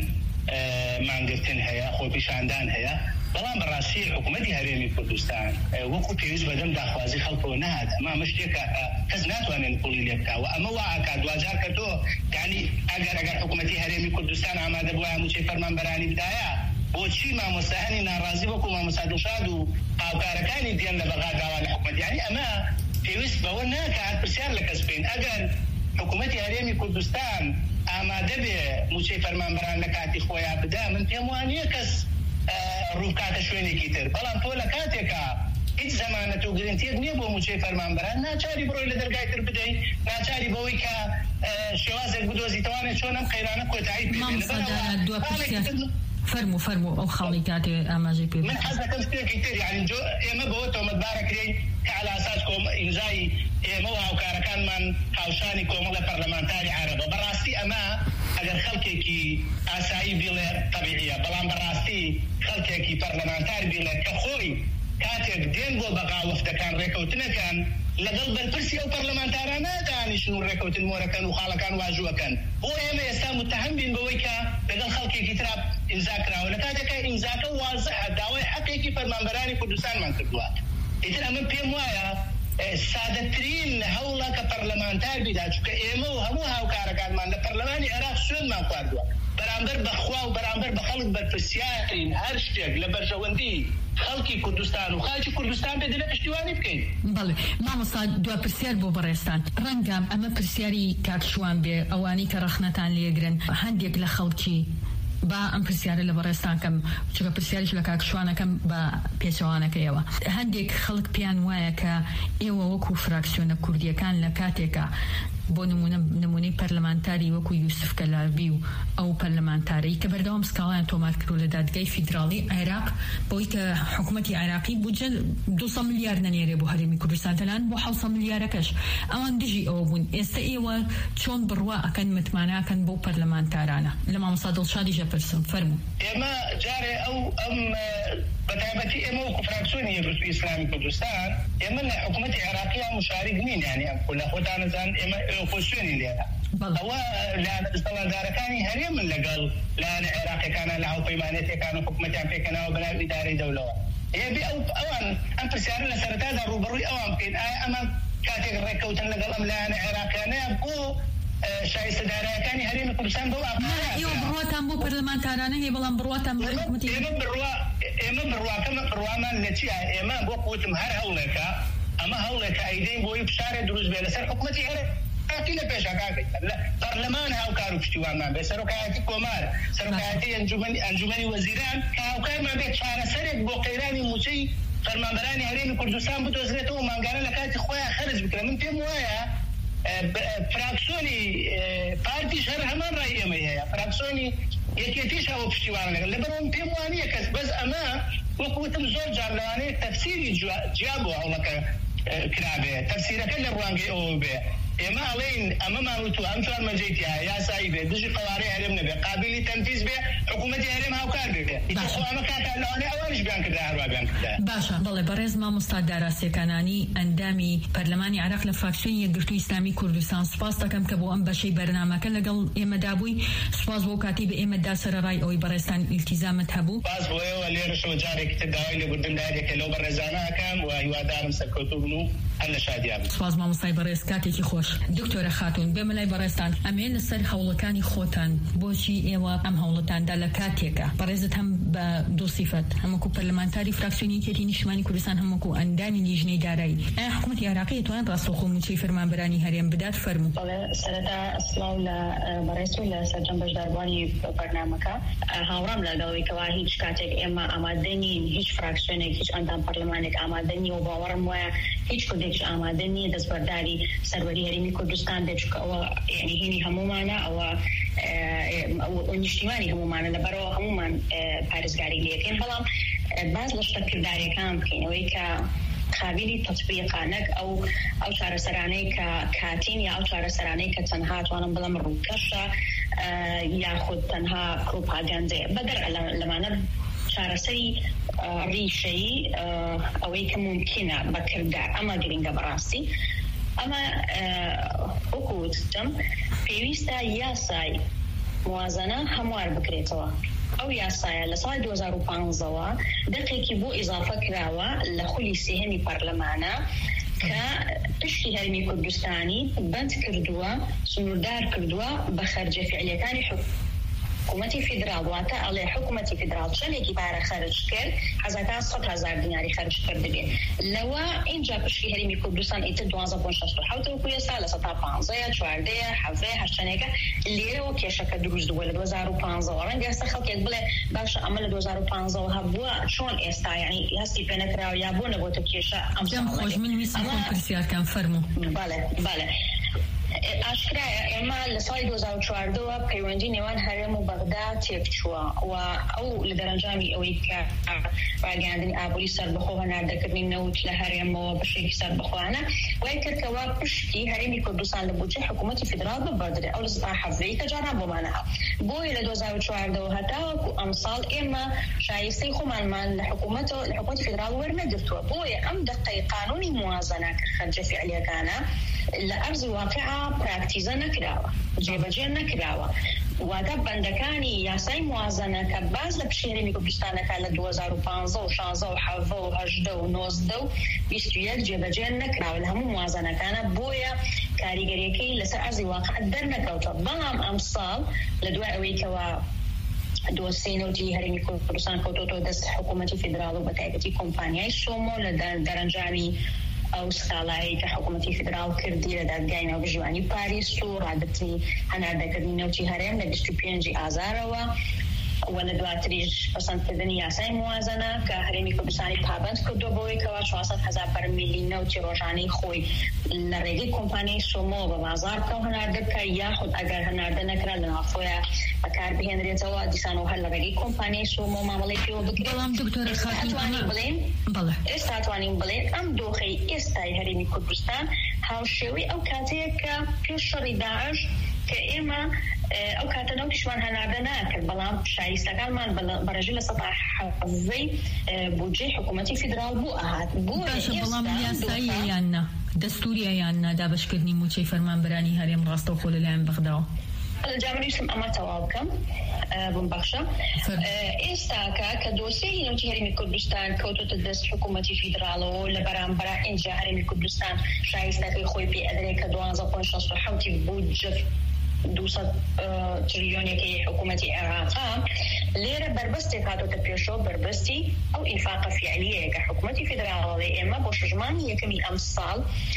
مانگرتن هەیە، خۆپیشاندان هەیە، بەڵام بەڕاستی حکوومەتی هەرێمی کوردستان وەکو پێویست بەدەم داخوازی خەڵکەوە نەهات. ئەمە ئەمە شتێکە کەس ناتوانێت پوڵی لێ بکاوە. ئەمە وا ئاکات دوجار کە تۆ یعنی ئەگەر ئەگەر حکوومەتی هەرێمی کوردستان ئامادە بووە موچەی فەرمانبەرانی بدایە بۆچی مامۆستایانی ناڕازی وەکو مامۆستا دڵشاد و هاوکارەکانی دیان لە بەغا داوا لە حکوومەت؟ یعنی ئەمە پێویست بەوە ناکات پرسیار لە کەس بکەین. ئەگەر حکوومەتی هەرێمی کوردستان ئامادە بێ موچەی فەرمانبەران لە کاتی خۆیان بدا، من پێم وانییە کەس ڕووکاتە شوێنێکی تر. بەڵام تۆ لە کاتێکە هیچ زەمانەت و گرنتیەک نییە بۆ موچەی فەرمانبەران، ناچاری بڕۆی لە دەرگای تر بدەین، ناچاری بەوەی کە شێوازێک بدۆزیتەوانێت چۆن ئەم قەیرانە کۆتایی پێ فەرموو فەرموو ئەو خاڵی کاتێ ئاماژەی پێ. من حەز دەکەم شتێکی تر یعنی ئێمە بەوە تۆمەتبارەکرێن کە عەلا ئەساس ئیمزای ئێمە و هاوکارەکانمان هاوشانی کۆمەڵە پەرلەمانتاری عەرەبە. بەڕاستی ئەمە ئەگەر خەڵکێکی ئاسایی بڵێ تەبیعیە، بەڵام بەڕاستی خەڵکێکی پەرلەمانتار بڵێ کە خۆی کاتێک دێن بۆ بەغا وەفتەکان ڕێکەوتنەکان لەگەڵ بەرپرسی ئەو پەرلەمانتارانە دانیشن و ڕێکەوتن مۆرەکەن و خاڵەکان واژووەکەن بۆ ئێمە ئێستا متهم بین بەوەی کە لەگەڵ خەڵکێکی ترا ئیمزا کراوە لە کاتێکە ئیمزاکە وازەحە داوای حەقێکی فەرمانبەرانی کوردستانمان کردووە. ئیتر ئەمە پێم وایە سادەترین هەوڵە کە پەرلەمانتار بیدا چونکە ئێمە و هەموو هاوکارەکانمان لە پەرلەمانی عێراق سوێنمان خواردووە بەرامبەر بەخوا و بەرامبەر بە خەڵک بەرپرسیارین هەر شتێک لە بەرژەوەندی خەڵکی کوردستان و خاڵکی کوردستان بێ دەبێت پشتیوانی بکەین. بەڵێ مامۆستا دوا پرسیار بۆ بەڕێستان ڕەنگە ئەمە پرسیاری کاکشوان بێ ئەوانی کە ڕەخنەتان لێگرن هەندێک لە خەڵکی با ئەم پرسیارە لە بەڕێستانکەم چکە پرسیاریش لە کاکشوانەکەم بە پێچەوانەکەیەوە هەندێک خەڵک پیان وایە کە ئێوە وەکو فراکسیۆنە کوردیەکان لە کاتێکە بۆ نمونەی پەرلەمانتاری وەکو یوسف کەلاربی و ئەو پەرلەمانتارەی کە بەردەوام سکاڵیان تۆمار کرد لە دادگای فیدراڵی عێراق بۆی کە حکوومەتی عێراقی بودجە دووسە ملیار نەنێرێ بۆ هەرێمی کوردستان تەنان بۆ حەوت سەد ملیارەکەش ئەوان دژی ئەوە بوون. ئێستا ئێوە چۆن بڕوا ئەکەن متماناکەن بۆ پەرلەمانتارانە لە مامۆستا دڵشادی ژەپرسم فەرموو. ئێمە جارێ ئەو ئەم بەتایبەتی ئێمە وەکو فراکسیۆنی یەکگرتووی ئیسلامی کوردستان ئێمە لە حکوومەتی عێراقیان مشارک نین یعنی لە خۆتانەزان ئێمە ئۆپۆزیسیۆنی لێرە ئەوە لە دەسەڵاتدارەکانی هەرێمن لەگەڵ لایەنە عێراقیەکانە لە هاوپەیمانێتێکان و حکوومەتیان پێکەناوە بەناو ئیدارەی دەوڵەوە ئێبێ ئەوان ئەم پرسیارە لە سەرەتادا ڕوبەڕووی ئەوان بکەین ئایا ئەمە کاتێک ڕێکەوتن لەگەڵ ئەم لایەنە عێراقیانەیە بۆ شایستەدارەکانی هەرێمی کوردستان بۆ ئێوە بڕواتان بۆ پەرلەمانتارانە هەیە بەڵام بڕواتان بۆ حکوومەتی ئێمە بڕوا ئێمە بڕواکەمە بڕوامان لە چیە ئێمە بۆ قوتم هەر هەوڵێکە ئەمە هەوڵێکە ئەیدەین بۆی پشارێ دروست بێ لەسەر حکوومەتی عێراقی لە پێشاکاکەی پەرلەمان هاوکار و پشتیوانمان بێ سەرۆکایەتی کۆمار سەرۆکایەتی ئەنجومەنی وەزیران کە هاوکارمان بێت چارەسەرێک بۆ قەیرانی موچەی فەرمانبەرانی هەرێمی کوردستان بدۆزرێتەوە مانگانە لە کاتی خۆیان خەرج بکرێن. من پێم وایە فراکسیۆنی پارتیش هەر هەمان ڕای ئێمەی هەیە فراکسیۆنی یەکێتیش هەوە پشتیوانە لەگەڵ لەبەرەوە پێم وانییە کەس بەس ئەمە وەکوتم زۆر جار لەوانەیە تەفسیری جیا بۆ هەوڵەکە کرابێ تەفسیرەکە لە ڕوانگەی ئەوە بێ ئێمە ئەڵێن ئەمەمان وتووە ئەم چوار مەرجەیتیە یاسایی بێ دژی قەوارەی هەرێم نەبێ قابلی تەنفیز بێ حکوومەتی هەرێم هاوکار بێ ئەمە کاتا لەوانەیە ئەوانیش بیان کردا هەروە بیان کردا. باشە بەڵێ بەڕێز مامۆستا داراسیەکانانی ئەندامی پەرلەمانی عێراق لە فراکسیۆنی یەکگرتووی ئیسلامی کوردستان سوپاس دەکەم کە بۆ ئەم بەشەی بەرنامەکە لەگەڵ ئێمەدا بووی سوپاس بۆ کاتی بە ئێمەدا سەرڕای ئەوەی بەڕێستان ئیلتیزامت هەبوو باز بۆیەوە لێرەشەوە جارێکی تر داوای لێبوردن دایرێکە لەو بەڕێزانەکەم و هیوادارم سەرکەوتوو بن و هەر لە شادیان. سوپاس مامۆستای بەڕێز کاتێکی خۆش. دکتۆرە خاتون بێمە لای بەڕێستان ئەمێ لەسەر هەوڵەکانی خۆتان بۆچی ئێوە ئەم هەوڵەتاندا لە کاتێکە بەڕێزت هەم بە دوو سیفەت هەمووکو پەرلەمانتاری فراکسیۆنی یەکێتی نیشتیمانی کوردستان هەمووکو ئەندامی لیژنەی دارایی ئایا حکوومەتی عێراقی دەتوانێت ڕاستەوخۆ موچەی فەرمانبەرانی هەرێم بدات فەرموو. سەرەتا ئەسڵاو لە بەڕێز و لە سەرجەم بەشداربوانی بەرنامەکە هاوڕام لەگەڵەوەیکەوە هیچ کاتێک ئێمە ئامادە نین هیچ فراکسیۆنێک هیچ ئەندام پەرلەمانێک ئامادە نیە و باوەڕم وایە هیچ کوردێکیش ئامادە نیە دەستبەرداری سەروەری هەرێمی کوردستان بێت چونکە ئەوە یعنی هینی هەمومانە ئەوە نیشتیمانی هەمومانە لەبەرەوە هەمومان پارێزگاری لێکەین بەڵام باز لە شتەکردارەکان بکەینەوەی کە قابلی تطبیقانەک ئەو ئەو چارەسەرانەی کە کاتین یا ئەو چارەسەرانەی کە تەنها توانم بڵم ڕووکەشە یاخود تەنها پروپاگاندەیە بەدەر لەمانە چارەسەری ڕیشەیی ئەوەی کە ممکنە بەکردار ئەمە گرنگە بەڕاستی ئەمە وەکوتم پێویستە یاسای موازنە هەموار بکرێتەوە. ئەو یاسایە لە ساڵی دوو هەزار و پانزەوە دەقێکی بۆ ئیزافە کراوە لە خولی سێهەمی پەرلەمانە کە پشتی هەرمی کوردستانی بند کردووە سنووردار کردووە بە خەرجە فعلیەکانی حکوومەتی فیدراڵ واتە ئەڵێ حکوومەتی فیدراڵ چەندێکی پارە خەرج کرد هەزاران سەد هەزار دیناری خەرج کرد دەبێت لەوە اینجا پشتی هەرمی کوردستان ئیتر دوازدە پۆینت شەست و حەوت وەکو ئێستا لە سەد تا پانزەیە چواردەیە حەڤەیە هەشتەنێکە لێرەوە کێشەکە دروست بووە لە دوو هەزار و پانزەوە ڕەنگە ئێستا خەڵکێک بڵێ باشە ئەمە لە دوو هەزار و پانزەوە هەبووە چۆن ئێستا یعنی هەستی پێ نەکراوە یا بۆ نەبووتە کێشە ئەم خۆش من ویستم پرسیارکەم فەرموو. بەڵێ بەڵێ ئاشکرایە ئێمە لە ساڵی دوو هەزار و چواردەوە پەیوەندی نێوان هەرێم و بەغدا تێکچووە و ئەو لە دەرەنجامی ئەوەی کە ڕاگەاندنی ئابووری سەربەخۆ هەناردەکردنی نەوت لە هەرێمەوە بەشێکی سەربەخۆوانە وای کردکەوە پشتی هەرێمی کوردستان لە بودجێ حکوومەتی فیدرال ببەردرێ ئەو لە سەدا حەڤەیە کە جاران بۆمانە بۆیە لە دوو هەزار و چواردەوە هەتاوەکو ئەمساڵ ئێمە شایستەی خۆمانمان لە حکوومەتەوە لە حکوومەتی فیدرال وەرنەگرتووە بۆیە ئەم دقەی قانونی موازنە کە خەرجە فعلیەکانە لە ئەرزی واقعا پراکتیزە نەکراوە جێبەجێ نەکراوە واتە بەندەکانی یاسای موازنە کە باز لە پشێرەمی کوردستانەکە لە دوو هەزار و پانزە و شانزە و حەڤە و هەژدە و نۆزدە و بیست و یەک جێبەجێ نەکراوە لە هەموو موازنەکانە بۆیە کاریگەریەکەی لەسەر ئەرزی واقع دەرنەکەوتە بەڵام ئەمساڵ لە دوای ئەوەی کەوە دۆسەی نەوتی هەرێمی کوردستان کەوتۆتەوە دەست حکوومەتی فیدرال و بە تایبەتی کۆمپانیای سۆمۆ لە دەرەنجامی ئەو سکاڵایی کە حکوومەتی فیدرال کردی لە دادگای ناوبژوانی پاریس و ڕادگرتنی هەناردەکردنی نەوتی هەرێم لە بیست و پێنجی ئازارەوە و لە دواتریش پەسەندکردنی یاسای موازنە کە هەرێمی کوردستانی پابند کردووە بۆی کەوا چوارسەد هەزار بەرمیلی نەوتی ڕۆژانەی خۆی لە ڕێگەی کۆمپانیای سۆمۆ بە بازار بکە و هەناردە بکە یاخود ئەگەر هەناردە نەکرا لە ناوخۆیە بەکار بهێنرێتەوە دیسانەوە هەر لە ڕێگەی کۆمپانیای سۆمۆ مامەڵەی پێوە بکرێت. بەڵام دکتۆرە خاتون بڵێن ئێستا توانین بڵێن ئەم دۆخەی ئێستای هەرێمی کوردستان هاوشێوەی ئەو کاتەیە کە پێش شەڕی داعش کە ئێمە ئەو کاتە نەوتیشمان هەناردە ناکرد بەڵام شایستەکانمان بەڕێژەی لە سەدا حەڤەی بودجێ حکوومەتی فیدرال بوو ئاهات بەڵام یاساییە یان نە دەستوریە یان نە دابەشکردنی موچەی فەرمانبەرانی هەرێم ڕاستەوخۆ لەلایەن بەغداوە. جامەنویسم ئەمە تەواو بکەم بمبەخشە ئێستاکە کە دۆسەی نەوتی هەرێمی کوردستان کەوتۆتە دەست حکوومەتی فیدراڵەوە لە بەرامبەر ئینجا هەرێمی کوردستان شایستەکەی خۆی پێ ئەدرێت کە دوانزە پۆینت شەست و حەوتی بودجە دووسەد تریلیۆنێکی حکوومەتی عێراقا لێرە بربەستێک هاتۆتە پێشەوە بربەستی ئەو ئینفاقە فیعلیەیە کە حکوومەتی فیدراڵی ئێمە بۆ شەژمانی یەکەمی ئەم ساڵ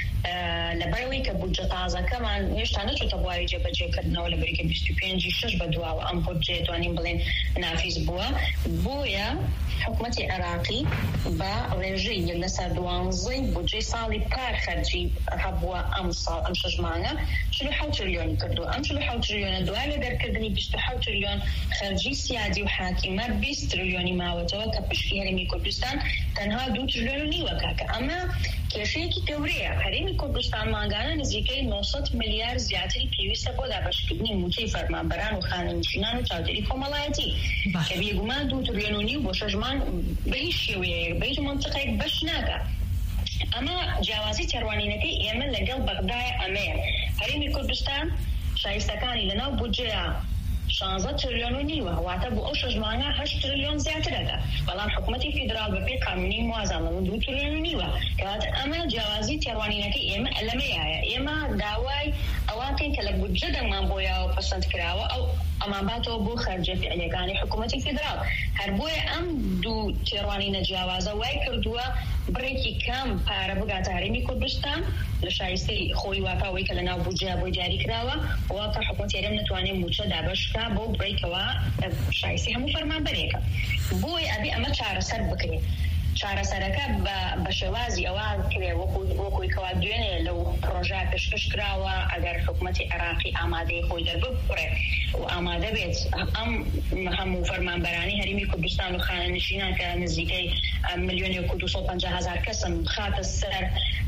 لەبەرەوەی کە بودجە تازەکەمان هێشتا نەچۆتە بواری جێبەجێکردنەوە لە بەریکە بیست و پێنجی شەش بەدواوە ئەم بودجێ توانین بڵێن نافیز بووە بۆیە حکوومەتی عێراقی بە ڕێژەی یەک لەسەر دوانزەی بودجەی ساڵی پار خەرجی هەبووە ئەم ساڵ ئەم شەژمانە چل و حەوت تریلیۆن کردووە ئەم چل و حەوت تریلیۆنە دوای لە دەرکردنی بیست و حەوت تریلیۆن خەرجی سیادی و حاکیمە بیست تریلیۆنی ماوەتەوە کە پشتی هەرێمی کوردستان تەنها دوو تریلیۆن و نیوە کاکە ئەمە کێشەیەکی گەورەیە هەرێمی کوردستان ماگانە نزیکەی نۆسەد ملیار زیاتری پێویستە بۆ دابەشکردنی موچەی فەرمانبەران و خانەنشینان و چاودێری کۆمەڵایەتی کە بێگومان دوو تریلیۆن و نیو بۆ شەژمان بە هیچ شێوەیەک بە هیچ مەنتیقێک بەش ناکات. ئەمە جیاوازی تێڕوانینەکەی ئێمە لەگەڵ بەغدایە ئەمەیە هەرێمی کوردستان شایستەکانی لەناو بودجەیە شانزە تریلیۆن و نیوە واتە بۆ ئەو شەژمانە هەشت تریلیۆن زیاترەکە بەڵام حکوومەتی فیدرال بەپێی قانونی موازنە دوو تریلیۆن و نیوە کەواتە ئەمە جیاوازی تێڕوانینەکەی ئێمە لەمەیە ئێمە داوای ئەواتین کە لە بودجە دەنگمان بۆیەوە پەسەند کراوە ئەو ئەمانباتەوە بۆ خەرجە فعلیەکانی حکوومەتی فیدرال هەر بۆیە ئەم دوو تێڕوانینە جیاوازە وای کردووە بڕێکی کەم پارە بگاتە هەرێمی کوردستان لە شایستەی خۆی واکاوەی کە لەناو بودجە بۆی دیاری کراوە واکە حکوومەتی هەرێم نەتوانێت موچە دابەشکا بۆ بڕێکەوە شایستی هەموو فەرمانبەرێکە بۆی ئەبێ ئەمە چارەسەر بکرێت چارەسەرەکە بە شێوازی ئەوە کرێ وەکوی کەوا دوێنێ لەو پرۆژە پێشکەش کراوە ئەگەر حکوومەتی عێراقی ئامادەی خۆی دەرببڕێ و ئامادە بێت ئەم هەموو فەرمانبەرانی هەرێمی کوردستان و خانەنشینان کە نزیکەی ملیۆنی و دووسەد و پەنجا هەزار کەسن بخاتە سەر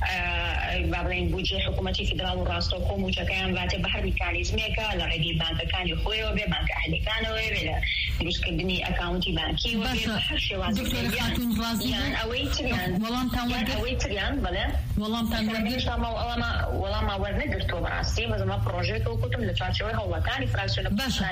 با بڵێن بودجێ حکوومەتی فیدرال و ڕاستەوخۆ موچەکەیان باتێ بە هەر میکانیزمێکە لە ڕێگەی بانکەکانی خۆیەوە بێ بانکە ئەهلیەکانەوە بێ لە دروستکردنی ئەکاونتی بانکیەوە بێ بە هەر شێوازێک ئەوەی تریان وەڵامتان ئەوەی تریان بڵێ وەڵامتان وەڵام وەرنەگرتووە بەڕاستی بەزەمە پرۆژێکەوە کوتم لە چارچەوەی هەوڵەکانی فراکسیۆنە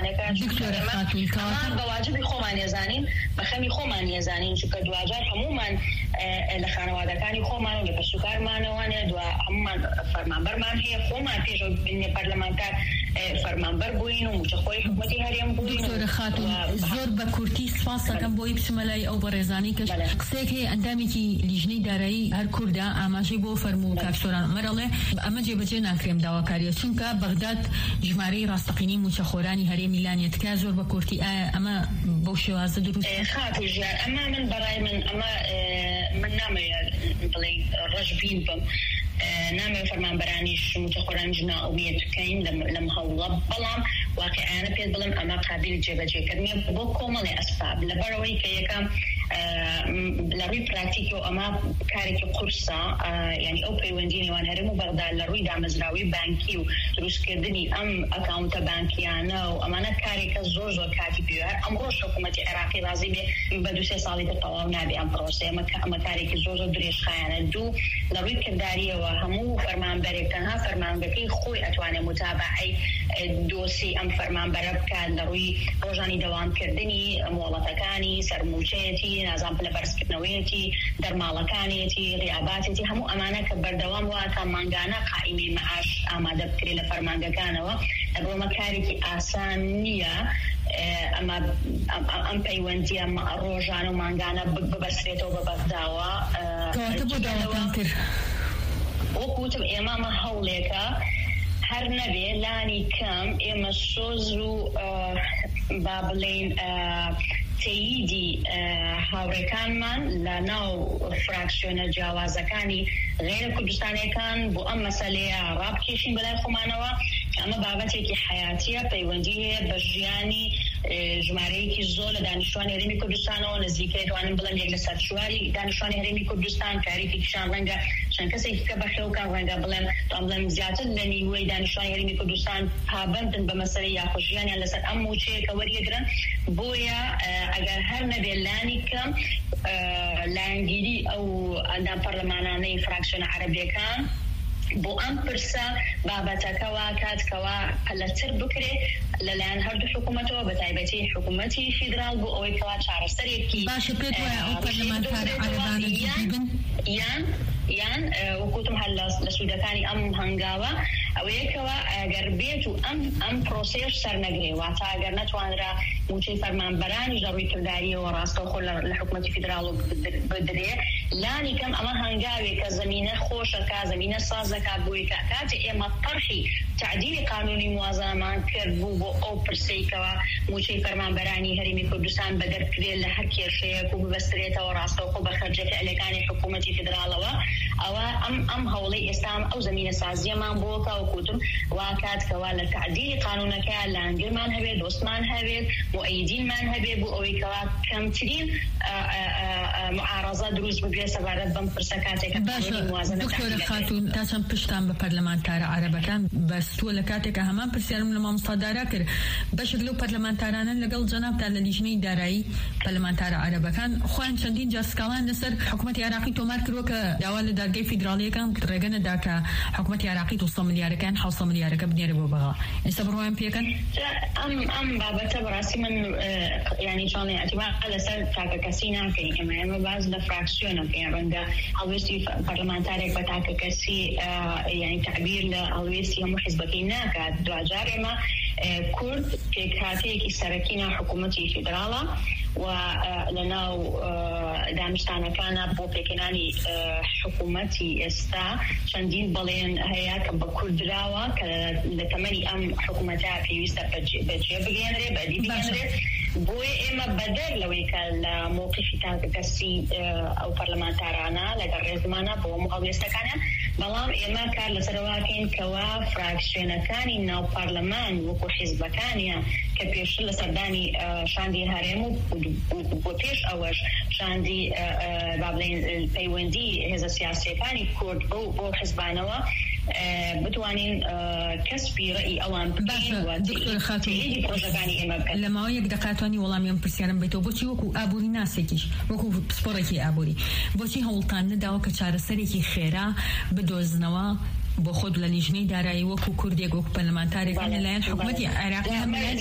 باشانەکە بە واجبی خۆمان ێزانین بە خەمی خۆمان ێزانین چونکە دوجار هەمومان لە خانەوادەکانی خۆمان و لە پەسوکارمانەوانێ دو هەمومان فەرمانبەرمان هەیە خۆمان پێشەوە بنێ پەرلەمانتار فەرمانبەر بووین و موچەخۆی حکوومەتی هەرێم بووین. دکتۆرە خاتون زۆر بە کورتی سپاس دەکەم بۆی بچمە لای ئەو بەڕێزانی کەش قسەیەک هەیە ئەندامێکی لیژنەی دارایی هەر کووردا ئاماژەی بۆ فەرموو کاکسۆران مەرەڵێ ئەمە جێبەجێ ناکرێم داواکاریە چونکە بەغداد ژمارەی ڕاستەقینی موچەخۆرانی هەرێمی لانێتکە زۆر بە کورتی ئایا ئەمە بەو شێوازە دروست خاتی ژیان ئەمە من بەڕای من ئەمە من نامەوێت بڵێ ڕەشبین بم نامێ فەرمانبەرانیش متخۆرانجنا ئەومیەت بکەین لەم هەوڵە بەڵام واقعانە پێت بڵم ئەمە قابل جێبەجێکردنیە بۆ کۆمەڵی ئەسباب لەبەرەوەی کە یەکەم لە ڕووی پراکتیکی و ئەمە کارێکی قورسە یعنی ئەو پەیوەندی نێوان هەرێم و بەغدا لە ڕووی دامەزراوی بانکی و دروستکردنی ئەم ئەکاونتە بانکیانە و ئەمانە کارێکە زۆر زۆر کاتی پێوە ئەمڕۆ حکوومەتی عێراقی رازی بێ بە دو سێ ساڵی تر تەواو نابێ ئەم پرۆسە ئەمە کارێکی زۆر زۆر درێژخایەنە دوو لە ڕووی کرداریەوە هەموو فەرمانبەرێک تەنها فەرمانگەکەی خۆی ئەتوانێت متابعەی دۆسی ئەم فەرمانبەرە بکات لە ڕووی ڕۆژانی دەوامکردنی مۆڵەتەکانی سەرموچەیەتی نازان لە بەرزکردنەوەیەتی دەرماڵەکانێتی غیاباتێتی هەموو ئەمانە کە بەردەوام واتە مانگانە قائیمەی مەعاش ئامادە بکرێت لە فەرمانگەکانەوە ئەمە کارێکی ئاسان نییە ئەمە ئەم پەیوەندیە ڕۆژانە و مانگانە ببەسرێتەوە بە بەغداوە وەکوتم ئێمەمە هەوڵێکە هەر نەبێ لانی کەم ئێمە سۆز و با بڵێن تەییدی هاوڕێکانمان لە ناو فراکسیۆنە جیاوازەکانی غێرە کوردستانیەکان بۆ ئەم مەسەلەیە ڕابکێشین بەلای خۆمانەوە ئەمە بابەتێکی حیاتیە پەیوەندی هەیە بە ژیانی ژمارەیەکی زۆر لە دانیشتوانی هەرێمی کوردستانەوە نزیکەی توانم بڵێن یەک لە سەر چواری دانیشتوانی هەرێمی کوردستان کارێکیشان ڕەنگە چەند کەسێکی کە بەخێوکان ڕەنگە بڵێن تام بڵێن زیاتر لە نیوەی دانیشتوانی هەرێمی کوردستان پابەندن بە مەسەلەی یاخۆژیانیان لەسەر ئەم موچەیەکە وەریەگرن بۆیە ئەگەر هەر نەبێ لانی کەم لایەنگیری ئەو ئەندام پەرلەمانانەی فراکسیۆنە عەرەبیەکان بۆ ئەم پرسە بابەتەکەەوە کاتکەوە پەلەتر بکرێ لەلایەن هەردوو حکوومەتەوە بە تایبەتی حکوومەتی فیدرال بۆ ئەوەی کەوا چارەسەرێکی باشە پێت وایە ئەو پەرلەمانتارە عەرەبانە جدیبن یان یان وەکوتم هەر لە سوودەکانی ئەم هەنگاوە ئەوەیەکەوە ئەگەر بێت و ئەم ئەم پرۆسێش سەرنەگرێ واتە ئەگەر نەتوانرا موچەی فەرمانبەرانی ژەڕووی کرداریەوە ڕاستەوخۆ لە حکوومەتی فیدرال بدرێ لانی کەم ئەمە هەنگاوێک کە زەمینە خۆشەکە زەمینە سازەکە بۆی کە کاتێ ئێمە طرحی تعدیلی قانونی موازنەمان کرد بوو بۆ ئەو پرسەیەکەوە موچەی فەرمانبەرانی هەرێمی کوردستان بەدەرکرێت لە هەر کێشەیەک و ببەسترێتەوە ڕاستەوخۆ بە خەرجە فعلەکانی حکوومەتی فیدراڵەوە ئەوە ئەم ئەم هەوڵەی ئێستا ئەو زەمینە سازیەمان بۆکە وەکوتم وا کاتکەوە لە تعدیلی قانونەکە لانگرمان هەبێت دۆستمان هەبێت مؤیدینمان هەبێت بۆ ئەوەی کەوا کەمترین معارەزە دروست ببێت سەبارەت بەم پرسە کاتێکە دکتۆرە خاتون تا چەند پشتان بە پەرلەمانتارە عەرەبەکان بەستووە لە کاتێکە هەمان پرسیارم لە مامۆستادارا کرد بەشێک لەو پەرلەمانتارانە لەگەڵ جەنابتا لە لیژنەی دارایی پەرلەمانتارە عەرەبەکان خۆیان چەندین جار سکاڵان لەسەر حکوومەتی عێراقی تۆمار کردووە کە داوا لە دادگای فیدراڵیەکان ڕێگە نەدا کە حکوومەتی عێراقی دووسە ملیارەکان حەوت سەد ملیارەکە بنێرە بۆ بەغا ئێستا بڕوایان پێکەن ئەم ئەم بابەتە بەڕاستی من یعنی چۆنێ ئەتیبار لەسەر تاکە کەسی ناکەین ئێمە ئێمە باز لە فراکسیۆنەکەین ڕەنگە هەڵوێستی پەرلەمانتارێک بە تاکە کەسی یعنی تعبیر لە هەڵوێستی هەموو حیزبەکەی ناکات دوجار ئێمە کورد پێکهاتەیەکی سەرەکیە حکوومەتی فیدراڵە و لەناو دانیشتانەکانە بۆ پێکەنانی حکوومەتی ئێستا چەندین بەڵێن هەیە کە بە کوردراوە کە لە تەمەنی ئەم حکوومەتە پێویستە بەجێ بگەێنرێ بەدی بگەێنرێت بۆیە ئێمە بەدەر لەوەی کە لە مووقفی تاکە کەسی ئەو پەرلەمانتارانە لەگەڵ ڕێزمانە بۆ هەڵوێستەکانیان بەڵام ئێمە کار لەسەرواکەین کەوا فراکسیۆنەکانی ناو پارلەمان وەکو حیزبەکانیان کە پێشتر لە سەردانی شاندی هەرێم و بۆ پێش ئەوەش شاندی بابلین پەیوەندی هێزە سیاسیەکانی کورد بۆ بۆ حیزبانەوە بتوانین کەسبی ڕێی ئەوان پرۆژەکانی ئێمە بکەن لە ماوەی یەک دەقاتوانی وەڵامیان پرسیارم بێتەوە بۆچی وەکو ئابووری ناسێکیش وەکو پسپۆڕێکی ئابووری بۆچی هەوڵتان نەداوە کە چارەسەرێکی خێرا بدۆزنەوە بۆ خۆت لە لیژنەی دارایی وەکو کوردێک وەکو پەرلەمانتارێکان لەلایەن حکوومەتی عێراقی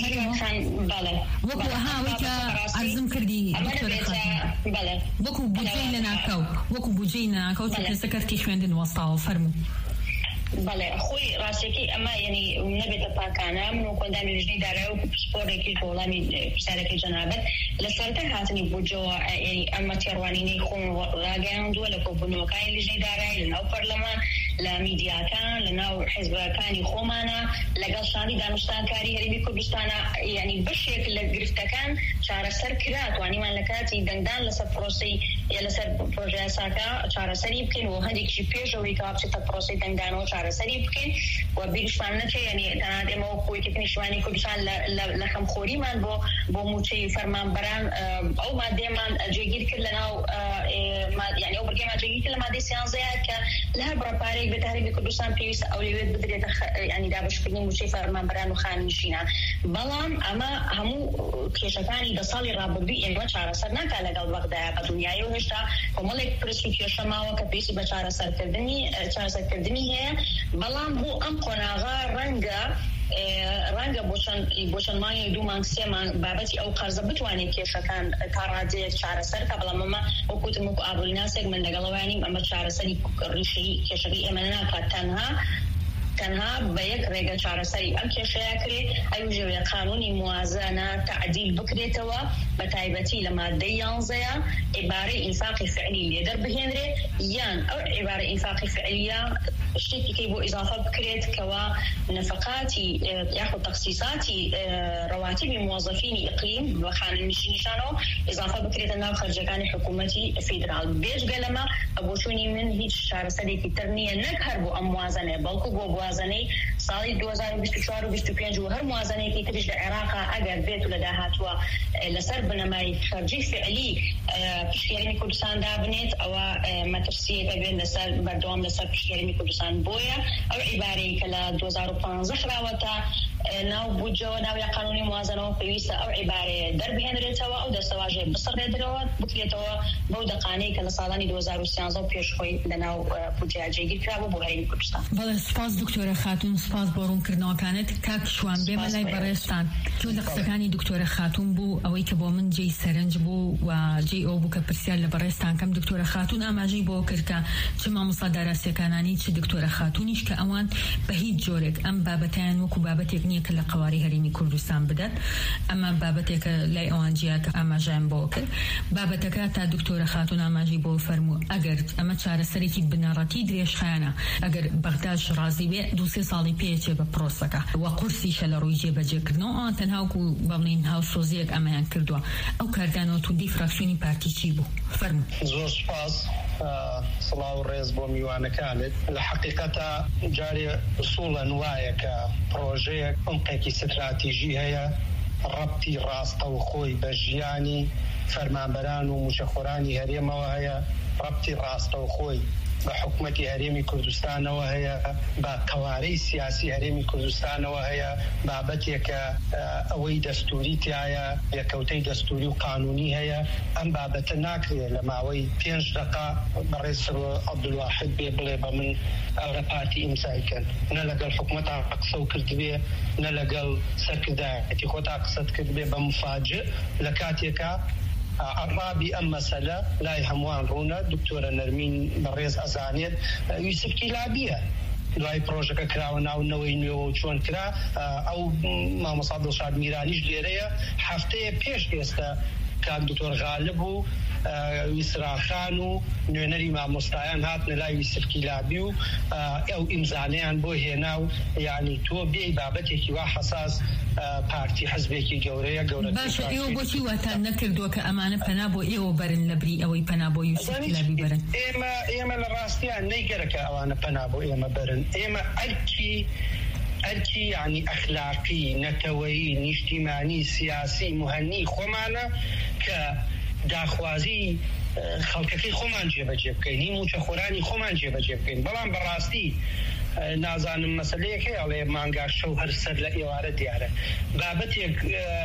وەکو هاوەی کە عەرزم کردی دکتۆرە خاتون وەکو بودجەی لە ناکەو وەکو بودجەی ناکەوت کەسەکەرتی خوێندن وەستاوە فەرموو بەڵێ خۆی ڕاستێکی ئەمە یعنی نەبێتە پاکانە من و کۆندامی لیژنەی دارایی و پسپۆڕێکی وەڵامی پرسیارەکەی جەنابەت لە سەرەتا هاتنی بودجەوە یعنی ئەمە تێڕوانینەی خۆم ڕاگەیاندووە لە کۆبوونەوەکانی لیژنەی دارایی لەناو پەرلەمان لە میدیاکان لەناو حیزبەکانی خۆمانە لەگەڵ شانی دانوستانکاری هەرێمی کوردستانە یعنی بەشێک لە گرفتەکان چارەسەر کرا توانیمان لە کاتی دەنگدان لەسەر پرۆسەی یا لەسەر پرۆژە یاساکە چارەسەری بکەین و هەندێکیشی پێشەوەی کە بچێتە پرۆسەی دەنگدانەوە چارەسەری بکەین و بیرشمان نەکەی یعنی تەنانەت ئێمەوە کۆیەتی نیشتوانی کوردستان لە خەمخۆریمان بۆ بۆ موچەی فەرمانبەران ئەو مادێمان جێگیر کرد لەناو یعنی ئەو بڕگەیمان جێگیر کرد لە مادەی سیانزەیە کە لە هەر بڕەپارەیەک بێت هەرێمی کوردستان پێویستە ئەو لەوێت بدرێتە ینی دابشکردنی موچەی فەرمانبەران و خاننشینان بەڵام ئەمە هەموو کێشەکانی دە ساڵی ڕابردووی ئێمە چارەسەر ناکات لەگەڵ وەختدایە بە دنیای و هێشتا کۆمەڵێک پرس و کێشە ماوە کە پێویستی بە چارەسەرکردنی چارەسەرکردنی هەیە بەڵام بۆ ئەم قۆناغا ڕەنگە ڕەنگە بۆ چەند مانگێک دوو مانگ سێ مانگ بابەتی ئەو قەرزە بتوانێت کێشەکان تا ڕادەیەک چارەسەر کە بەڵام ئەمە وەکوتم وەکو ئابوورناسێک من لەگەڵەوەیانیم ئەمە چارەسەری ڕیشەی کێشەکەی ئێمە ناکات تەنها تەنها بە یەک ڕێگە چارەسەری ئەم کێشەیە کرێت ئەوژێوێ قانونی موازنە تعدیل بکرێتەوە بە تایبەتی لە مادەی یانزەیە عیبارەی ئینفاقی فعلی لێدەر بهێنرێ یان ئەو عیبارەی ئینفاقی فعلیە شتێکی کەی بۆ ئیزافە بکرێت کەوا نەفەقاتی یاخود تەخسیساتی ڕەواتیبی موظفینی ئیقلیم بە خاننشینیشانەوە ئیزافە بکرێتە ناو خەرجەکانی حکوومەتی فیدرال بێجگە لەمە بۆچوونی من هیچ چارەسەرێکی تر نییە نەک هەر بۆ ئەم موازنەیە بەڵکو بۆ موازنەی ساڵی دوو هەزار و بیست و چوار و بیست و پێنج و هەر موازنەیەکی تریش لە عێراقا ئەگەر بێت و لە داهاتووە لەسەر بنەمای خەرجی فعلی پشتیارینی کوردستان دابنێت ئەوە مەترسیەکە بێن لەسەر بەردەوام لەسەر پشتیارینی کوردستان بۆیە ئەو عیبارەی کە لە دوو هەزار و پانزە خراوەتە ناو بودجەوە ناوی قانونی موازنەوە پێویستە ئەو عیبارەیە دەربهێنرێتەوە ئەو دەستەواژەیە بسڕێدرەوە بکرێتەوە بەو دەقانەی کە لە ساڵانی دوو هەزار و سیانزە و پێشخۆی لە ناو بودجەیە جێگیر کرابوو بۆ هەرێمی کوردستان. بەڵێ سپاس دکتۆرە خاتون سپاس بۆ ڕوونکردنەوەکانت کاک شوان بێمە لای بەڕێستان تۆ لە قسەکانی دکتۆرە خاتون بوو ئەوەی کە بۆ من جێی سەرنج بوو و جێی ئەو بوو کە پرسیار لە بەڕێستان کەم دکتۆرە خاتون ئاماژەی بۆ کرد کە چ مامۆستا داراسیەکانانی چ دکتۆرە خاتونیش کە ئەوان بە هیچ جۆرێک ئەم بابەتیان وەکو بابەتێک نییە کە لە قواری هەرێمی کوردستان بدات ئەمە بابەتێکە لای ئەوان جیا کە ئاماژیان بۆ کرد بابەتەکە تا دکتۆرە خاتون ئاماژی بۆ فەرموو ئەگەر ئەمە چارەسەرێکی بنەڕەتی درێژخایانە ئەگەر بەغداد ڕازی بێ دوو سێ ساڵی پێچێ بە پرۆسەکە و قورسیشە لە ڕووی جێبەجێکردنەوە ئەوان تەنهاوەکو بەڵێن هاوسۆزیەک ئەمەیان کردووە ئەو کاردانەوە توندی فراکسیۆنی پارتی چی بوو فەرموو. زۆر سپاس سڵاو و ڕێز بۆ میوانەکانت لە حەقیقەتە جارێ ئوسوڵەن وایە کە پرۆژەیەک عمقێکی ستراتیژی هەیە ڕەبتی ڕاستە و خۆی بە ژیانی فەرمانبەران و موچەخۆرانی هەرێمەوە هەیە ڕەبتی ڕاستە و خۆی بە حکوومەتی هەرێمی کوردستانەوە هەیە بە کەوارەی سیاسی هەرێمی کوردستانەوە هەیە بابەتێکە ئەوەی دەستوری تایە یەکەوتەی دەستوری و قانونی هەیە ئەم بابەتە ناکرێت لە ماوەی پێنج دقا بەڕێز عەبدولواحید بێ بڵێ بە من ئەوە پارتی ئیمزایکەن نە لەگەڵ حکوومەتا قسە و کردبێ نە لەگەڵ سەرکردایەتی خۆتا قسەت کردبێ بە مفاجئ لە کاتێکە عرابی ئەم مەسەلە لای هەمووان ڕوونە دکتۆرە نەرمین بەڕێز ئەزانێت یوسف کیلابیە دوای پرۆژەکە کراوە ناونەوەی نوێەوە چۆن کرا ئەو مامۆستا دڵشاد میرانیش لێرەیە هەفتەیە پێش ئێستا کاک دکتۆر غالب و ویسراخان و نوێنەری مامۆستایان هاتنە لای یوسف کیلابی و ئەو ئیمزانەیان بۆ هێنا و یعنی تۆ بێی بابەتێکی وا حەساس پارتی حزبێکی گەورەیە گەورە باشە ئێوە بۆچی واتان نەکردووە کە ئەمانە پەنا بۆ ئێوە بەرن لە بری ئەوەی پەنا بۆ یوسف کیلابی بەرن ئێمە ئێمە لە ڕاستیان نەیگەرەکە ئەوانە پەنا بۆ ئێمە بەرن ئێمە ئەرکی ئەرکی یعنی ئەخلاقی نەتەوەیی نیشتیمانی سیاسی مهەنی خۆمانە کە داخوازی خەڵکەکەی خۆمان جێبەجێ بکەین هی موچەخۆرانی خۆمان جێبەجێ بکەین بەڵام بەڕاستی نازانم مەسەلەیەک هەیە مانگا شەو هەر سەر لە ئێوارە دیارە بابەتێک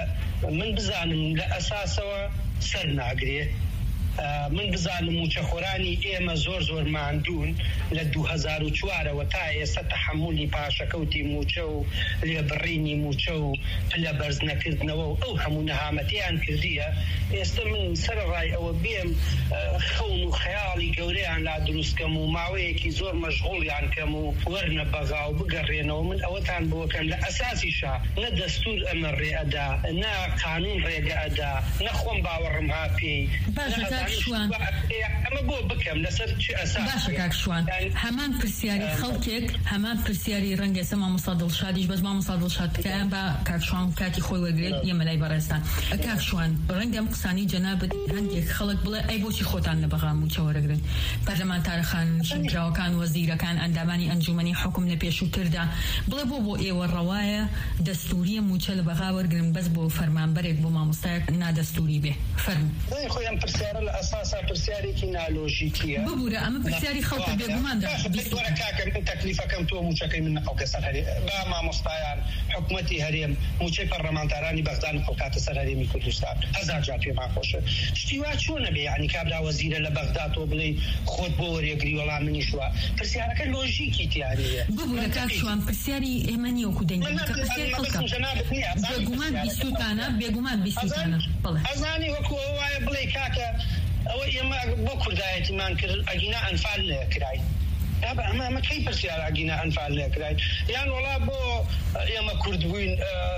من بزانم لە ئەساسەوە سەر ناگرێت من بزانم موچەخۆرانی ئێمە زۆر زۆر ماندوون لە دوو هەزار و چوارەوە تا ئێستا تەحمولی پاشەکەوتی موچە و لێبڕینی موچە و پلە بەرز نەکردنەوە و ئەو هەموو نەهامەتیان کردیە ئێستا من سەرڕای ئەوە بێم خەون و خەیاڵی گەورەیان لا دروستکەم و ماوەیەکی زۆر مەشغوڵیان کەم و وەرنە بەغا و بگەڕێنەوە من ئەوەتان بۆکەم لە ئەساسیشا نە دەستور ئەمە ڕێئەدا نە قانون ڕێگە ئەدا نە خۆم باوەڕم ها پێی كاکشوان ئەمە بۆ بکەم لەسەر چ ئەساس باشە کاکشوان هەمان پرسیاری خەڵکێک هەمان پرسیاری ڕەنگە ئێستا مامۆستا دڵشادیش بەس مامۆستا دڵشاد بکەیان بە کاکشوان کاتی خۆی وەرگێت ئێمە لای بەڕێستان کاکشوان ڕەنگە ئەم قسانی جەنابەت هەندێک خەڵک بڵێ ئەی بۆچی خۆتان لە بەغا موچە وەرەگرن پەرلەمانتارەخان شینراوەکان وەزیرەکان ئەندامانی ئەنجومەنی حکوم لە پێشووتردا بڵێ بۆ بۆ ئێوە ڕەوایە دەستوریە موچە لە بەغا وەرگرن بەس بۆ فەرمانبەرێک بۆ مامۆستایەک نادەستوری بێ فەرموو خۆیان پرسیارە لە ئەساسا پرسیارێکی نالۆژیکیە ببوورە ئەمە پرسیاری خەڵکە بێگوماندا وەرە کاکەم تەکلیفەکەم تۆ موچەکەی من نەقەڵکە سەر هەرێ با مامۆستایان حکوومەتی هەرێم موچەی پەرلەمانتارانی بەغدا نەقەڵکاتە سەر هەرێمی کوردستان هەزار جار پێمان خۆشە شتی وا چۆنە بێ یعنی کابرا وەزیرە لە بەغدا تۆ بڵێ خۆت بۆ وەرێگری وەڵام منیش وە پرسیارەکە لۆژیکی تیانیە ببوورە کاکشوان پرسیاری ئێمە نیە وەکو دەنگی کە پرسیاری خەڵکە بێگومان بیستوتانە بێگومان بیستوتانە بڵێ ئەزانی وەکو ئەو وایە بڵێ کاکە ئەوە ئێمە بۆ کوردایەتیمان کرد ئەگینا ئەنفال لێکرای ئەمە ئەمە کەی پرسیار ئەگینا ئەنفال لێکرای یان وەڵا بۆ ئێمە کورد بووین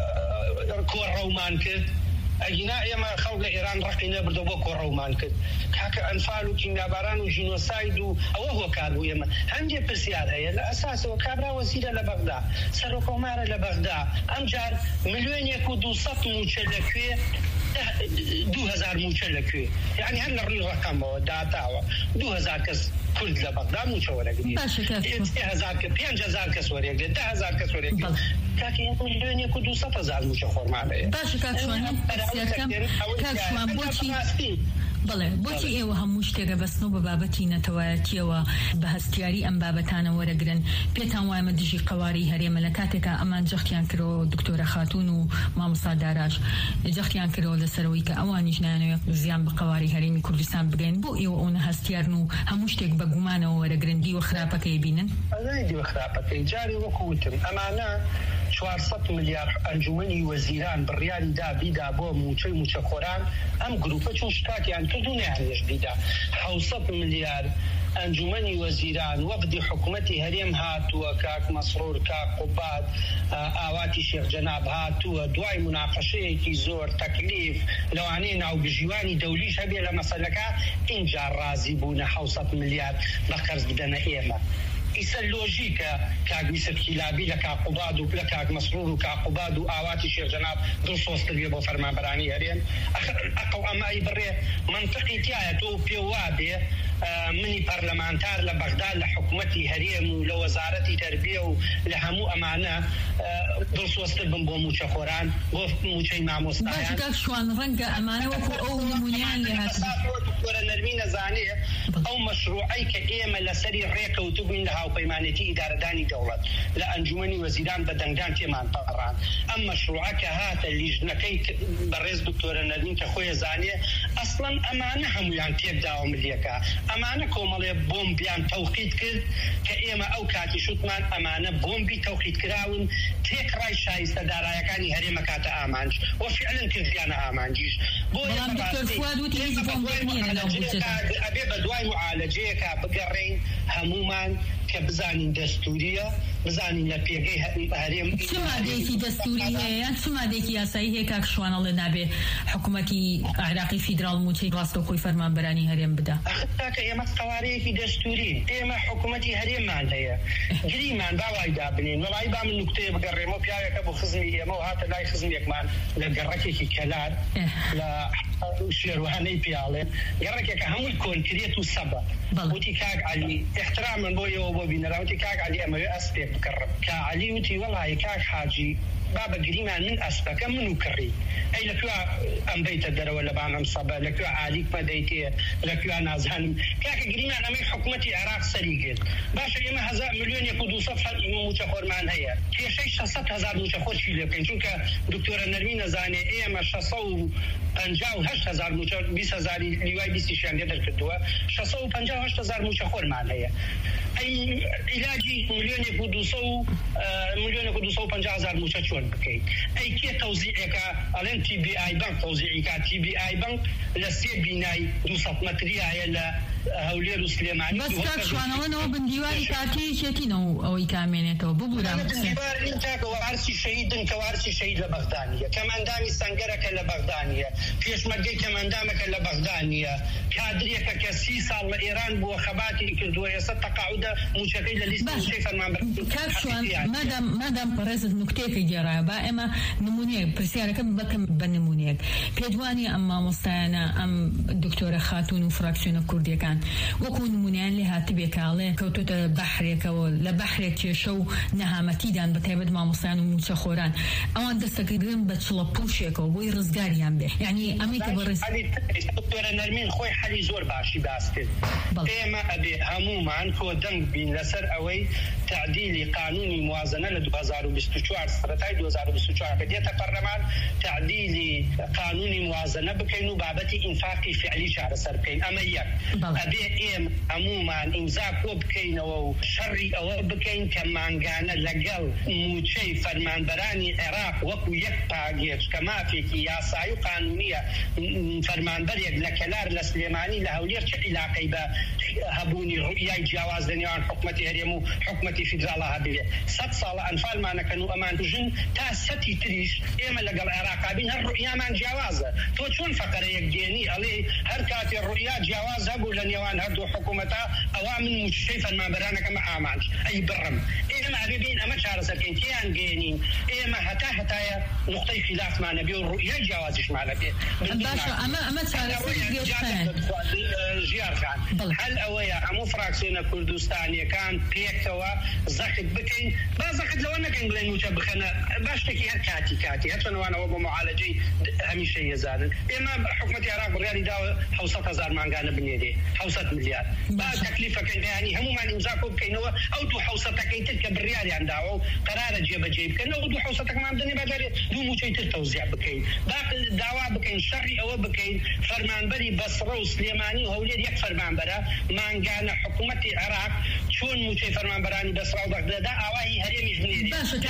کۆڕەومان کرد ئەگینا ئێمە خەڵک لە ئێران ڕقی نەبردە بۆ کۆڕەومان کرد کاکە ئەنفال و کیمیاباران و ژینۆساید و ئەوە هۆکار بوو ئێمە هەندێک پرسیار هەیە لە ئەساسەوە کابرا وەزیرە لە بەغدا سەرۆکۆمارە لە بەغدا ئەمجار ملیۆنێک و دووسەد موچە لەکوێ دو هزار موچە لەکوێ یعنی هەر لە ڕووی ڕقەمەوە داتاوە دو هزار کەس کورد لە بەغدا موچە وەرەگرێت پێنج هزار کەس وەرەگرێت ده هزار کەس وەرەگرێت کاکە ملیۆنێک و دووسەد هزار موچە خۆرمان هەیە باشە کاکشوان کاکشوان بۆچی بڵێ بۆچی ئێوە هەموو شتێکە بەستنەوە بە بابەتی نەتەوایەتیەوە بە هەستیاری ئەم بابەتانە وەرەگرن پێتان وایمە دژی قەواری هەرێمە لە کاتێکە ئەمان جەختیان کردەوە دکتۆرە خاتون و مامۆستا داراش جەختیان کردەوە لەسەرەوەی کە ئەوانیش نایانەوێت زیان بە قەواری هەرێمی کوردستان بگەین بۆ ئێوە ئەوە هەستیارن و هەموو شتێک بە گومانەوە وەرەگرن دیوە خراپەکەی بینن دیوە خراپەکەی جاری وەکوتم ئەمانە چوارسەد ملیار ئەنجومەنی وەزیران بڕیاری دا بیدا بۆ موچەی موچەخۆران ئەم گروپە چون شتاتیان کردو نەیانێش بیدا حوسەد ملیار ئەنجومەنی وەزیران وەفدی حکوومەتی هەرێم هاتووە کاک مەسرور کاک قوباد ئاواتی شێخ جەناب هاتووە دوای مناقەشەیەکی زۆر تەکلیف لەوانەیە ناوبژیوانی دەولیش هەبێ لە مەسەلەکە ئینجا ڕازی بوونە حوسەد ملیار بە قەرز بدەنە ئێمە ئیسە لۆژیکە کاک میسر کیلابی لە کاک قوباد و لە کاک مەسرور و کاک قوباد و ئاواتی شێخ جەناب دڵسۆزتر بێ بۆ فەرمانبەرانی هەرێم ئەقەو ئەمای بڕێ منطقی تایە تۆ پێ وا بێ منی پەرلەمانتار لە بەغدا لە حکوومەتی هەرێم و لە وەزارەتی تەربیە و لە هەموو ئەمانە دڵسۆزتر بن بۆ موچەخۆران بۆ موچەی مامۆستایان باش کاکشوان ڕەنگە ئەمانە وەکو ئەو نمونیان لێ هاتووە دکتۆرە نەرمین ئەزانێ ئەو مەشروعەی کە ئێمە لەسەری ڕێکەوتو بووین لە هاوپەیمانێتی ئیدارەدانی دەوڵەت لە ئەنجومەنی وەزیران بە دەنگدان تێمان پەڕان ئەم مەشروعە کە هاتە لیژنەکەی بەڕێز دکتۆرە نەرمین کە خۆی زانێ ئەسڵەن ئەمانە هەمویان تێکداوە ملیەکە ئەمانە کۆمەڵێ بۆمبیان تەوقیت کرد کە ئێمە ئەو کاتی شوتمان ئەمانە بۆمبی تەوقیت کراون تێکڕای شایستە دارایەکانی هەرێمە کاتە ئامانج وە فعلن کردیانە ئامانجیش بەڵام دکتۆر فواد وتی هیچ بۆمبێک نییە لەناو بودجێدا ئەبێ بە دوای معالەجەیەکە بگەڕێین هەمومان کە بزانین دەستوریە بزانین لە پێگەی هەرێم چ مادەیەکی دەستوری هەیە چ مادەیەکی یاسایی هەیە کاکشوانەڵێ نابێ حکوومەتی عێراقی فیدراڵ موچەی ڕاستەوخۆی فەرمانبەرانی هەرێم بدا کە ئێمە قەوارەیەکی دەستوری ئێمە حکوومەتی هەرێممان هەیە گریمان باوای دابنین وەڵای با من نوکتەیە بگەڕێمەوە پیاوێکە بۆ خزمی ئێمە و هاتە لای خزمێکمان لە گەڕەکێکی کەلار لە شێروانەی پیاڵێ گەڕەکێکە هەمووی کۆنکرێت و سەبە وتی کاک عەلی احترامن بۆ ئێوە بۆ بینەرا وتی کاک عەلی ئەمەوێ ئەسپێک بکڕم کا عەلی وتی وەڵای کاک حاجی بابە گریمان من ئەسپەکە من و کڕی ئەی لەکوێ ئەم بەیتە دەرەوە لە بانەم سەبە لەکوێ عالیک مەدەیتێ لەکوێ نازانم کاکە گریمان ئەمەی حکوومەتی عێراق سەری گرت باشە ئێمە هەزار ملیۆنێک و دووسەد موچەخۆرمان هەیە کێشەی شەشسەد هەزار موچەخۆر چی لێ بکەین چونکە دکتۆرە نەرمین ئەزانێ ئێمە شەسەد و پەنجا و هەشت هەزار موچە بیست هەزاری لیوای بیستیشیان لێ دەرکردووە شەسەد و پەنجا و هەشت هەزار موچەخۆرمان هەیە ئەی عیلاجی ملیۆنێک و دووسەد و ملیۆنێک و دووسەد و پەنجا هەزار موچە چۆن بکەیت ئەی کێ تەوزیعێکە ئەڵێن تی بی ئای بانک تەوزیعی کا تی بی ئای بانک لە سێ بینای دووسەد مەتریایە لە هەولێر و سلێمانی بەس کاک شوانەوەنەوە بندیواری پارتیەکێتینەوە ئەوەی کامێنێتەوە ببوورە بندیوار تاکەوە وارسی شەهیدن کە وارسی شەهید لە بەغدانیە کەماندامی سەنگەرەکە لە بەغدانیە پێشمەرگەی کەماندامەکە لە بەغدانیە کادرێکە کە سی ساڵ لە ئێران بووە خەباتی کردووە ئێستا تەقاعودە موچەکەی لە لیست موچەی فەرمانبەر کاک شوان مادام مادام پەڕێزت نوکتەیەکی گێڕایە با ئێمە نمونەیەک پرسیارەکە بکەم بە نمونەیەک پێدوانی ئەم مامۆستایانە ئەم دکتۆرە خاتون و فراکسیۆنە کوردیەکان وەکو نمونیان لێ هاتبێ کاڵێ کەوتۆتە بەحرێکەوە لە بەحرێک کێشە و نەهامەتیدان بە تایبەت مامۆستایان و موچە خۆران ئەوان دەستەگرن بە چڵە پوشێکەوە بۆی ڕزگاریان بێ یعنی ئەمەی کە بەڕێز دکتۆرە نەرمین خۆی حەلی زۆر باشی باس کرد ئێمە ئەبێ هەمومان کۆ دەنگ بین لەسەر ئەوەی تعدیلی قانونی موازنە لە دوو هەزار و بیست و چوار سەرەتای دوو هەزار و بیست و چوار کە دێتە پەرلەمان تعدیلی قانونی موازنە بکەین و بابەتی ئینفاقی فعلی چارەسەر بکەین ئەمە یەک ئەبێ ئێمە هەمومان ئیمزا کۆ بکەینەوە و شەڕی ئەوە بکەین کە مانگانە لەگەڵ موچەی فەرمانبەرانی عێراق وەکو یەک پاگێج کە مافێکی یاسایی و قانونیە فەرمانبەرێک لە کەلار لە سلێمانی لە هەولێر چه عیلاقەی بە هەبوونی ڕوئیای جیاواز لە نێوان حکومەتی هەرێم و حکومەتی فیدراڵە هەبێ سەد ساڵە ئەنفالمانەکەن و ئەمان دوژن تا سەتی تریش ئێمە لەگەڵ عێراقا بین هەر ڕوئیامان جیاوازە تۆ چۆن فەقەرەیەک دێنی ئەڵێ هەر کاتێ ڕوئیا جیاواز هەبوو لە نێوان هەردوو حکومەتا ئەوا من موچەی فەرمانبەرانەکەمە ئامانج ئەی بڕم ئێمە ئەبێ ئەمە چارەسەرکەین تیان گێنین ئێمە هەتا هەتایە نقطەی خلافمانە بێ و ڕوئیای جیاوازیشمانە بێ باشە ئەمە ئەمە چارەسەری ژیارخان هەل ئەوەیە هەموو فراکسیۆنە کوردستانیەکان پێکەوە زەخت بکەین با زەخت لەوە نەکەین بڵێن موچە بخەنە باش شتێکی هەر کاتی کاتی هەرچەندەوانەوە بۆ معالەجەی هەمیشە هێزارن ئێمە حکومەتی عێراق بڕیاری داوە حوسەد هەزار مانگانە بنێرێ حوسەد ملیار با تەکلیفەکەی بەیانی هەمومان ئیمزا کۆ بکەینەوە ئەو دوو حوسەتەکەی تر کە بڕیاریان داوە و قەرارە جێبەجێ بکەنەوە دوو حوسەتەکەمان بدەنێ بەدارێ دوو موچەی تر تەوزیع بکەین داوا بکەین شەڕی ئەوە بکەین فەرمانبەری بەسڕە و سلێمانی و هەولێر یەک فەرمانبەرە مانگانە حکومەتی عێراق چۆن موچەی فەرمانبەرانی بەسڕە و بەغدەدا ئاوای هەرێمیش بنێرێ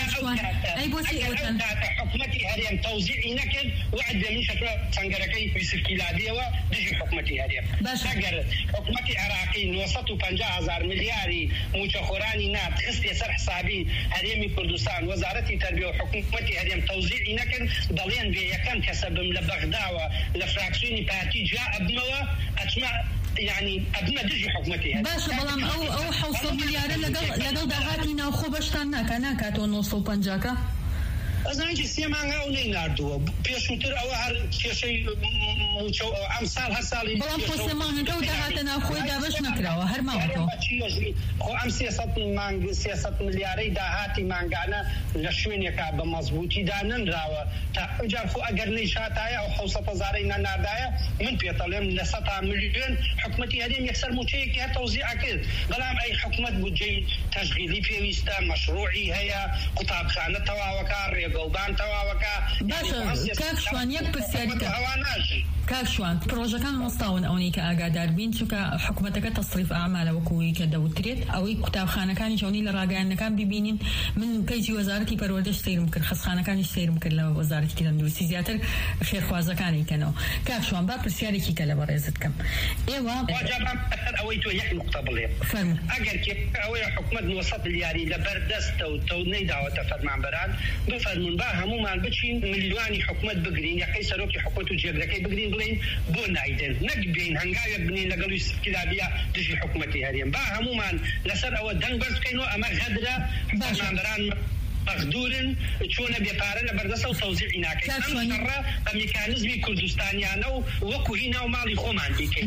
حکومەتی هەرێم تەوزیعی نەکرد وعد بێ شەکرە چەنگەرەکەی ویسرکیلادیەوە دژی حکومەتی هەرێم ئەگەر حکومەتی عێراقی نۆ سەد و پەنجا هەزار ملیاری موچەخۆرانی نات خستێ سەر حسابی هەرێمی کوردستان وەزارەتی تەربیە و حکومەتی هەرێم تەوزیعی نەکرد دەڵێن بێ یەکەم کەسە بم لە بەغداوە لە فراکسیۆنی پارتی جا ئەبمەوە ئەچمە يعني أبناء دجي حكومتي باش بلام أو أو حوصل مليار لقل لقل دهاتي ناو خوبشتان ناكا ناكا تو نوصل بنجاكا ئەزانجی سێمانگا و نەیناردووە پێشووتر ئەوە هەر کێشەی ئەم ساڵ هەر ساڵی بەڵام خۆ سێمانگەکە و داهاتە ناو خۆی دابش نەکراوە هەر ماوەتەوە خۆ ئەم سێسەد مانگ سێسەد ملیارەی داهاتی مانگانە لە شوێنێکا بە مەزبوطیدا نەنراوە تا ئەوجار خۆ ئەگەر نەیشاتایە ئەو حوسەد هەزارەی نەناردایە من پێتەڵێم لە سەد ملیۆن حکومەتی هەرێم یەکسەر موچەیەکی هەر تەوزیع کرد بەڵام ئەی حکومەت بودجەی تەشغیلی پێویستە مەشروعی هەیە قوتابخانە تەواوەکە گەڵبان تەواوەکە باشە کاک شوان یەک پرسیاریکە کاک شوان پرۆژەکان هەڵستاون ئەوەی کە ئاگادار بین چونکە حکومەتەکە تەصریف ئەعمالە وەکوی کە دەوترێت ئەوەی قوتابخانەکانی جوانی لە ڕاگەیاندنەکان ببینین من کەیجی وەزارەتی پەروەردەش سەیرم کرد خستخانەکانیش سەیرم کرد لە وەزارەتی تەندروستی زیاتر خێرخوازەکانی کەنەوە کاک شوان با پرسیارێکی کە لە بەڕێزت کەم ئێوە ئەوەی تۆ یەک نقطە بڵێ ئەگەر ئەوەی حکومەت نۆ سەد ملیاری لە بەردەستە و تۆ نەیداوەتە فەرمانبەران بفەرمون با هەمومان بچین ملیۆنی حکومەت بگرین یەکەی سەرۆکی حکومەت و جێگرەکەی بگرین بڵێن بۆ نایدن نەک بین هەنگاوێک بنین لەگەڵ ویسرکیلادیە دژی حکومەتی هەرێم با هەمومان لەسەر ئەوە دەنگ بەرز بکەینەوە ئەمە غەدرە فەرمانبەران مەخدورن چۆنە بێپارە لە بەردەستە و تەوزیعی ناکەین ئەم شەڕە بە میکانیزمی کوردستانیانە و وەکو هی ناو ماڵی خۆمان بیکەین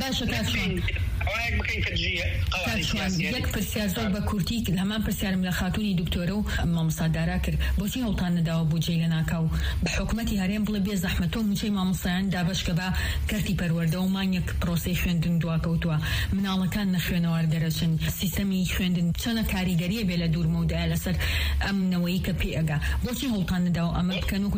یەک پرسیار زۆر بە کورتی کرد هەمان پرسیارم لە خاتوونی دکتۆرە و مامۆستادارا کرد بۆچی هەوڵتان نەداوە بودجەی لە ناکاو بە حکومەتی هەرێم بڵێ بێ زەحمەتۆ موچەی مامۆستایان دابش کە بە کەرتی پەروەردە و مانگێک پرۆسەی خوێندن دواکەوتووە مناڵەکان نەخوێنەوار دەرەچن سیستەمی خوێندن چەنە کاریگەریە بێ لە دوورمەودایە لەسەر ئەمنەوەی کە پێ ئەگا بۆچی هەوڵتان نەداوە ئەمە بکەن وەکو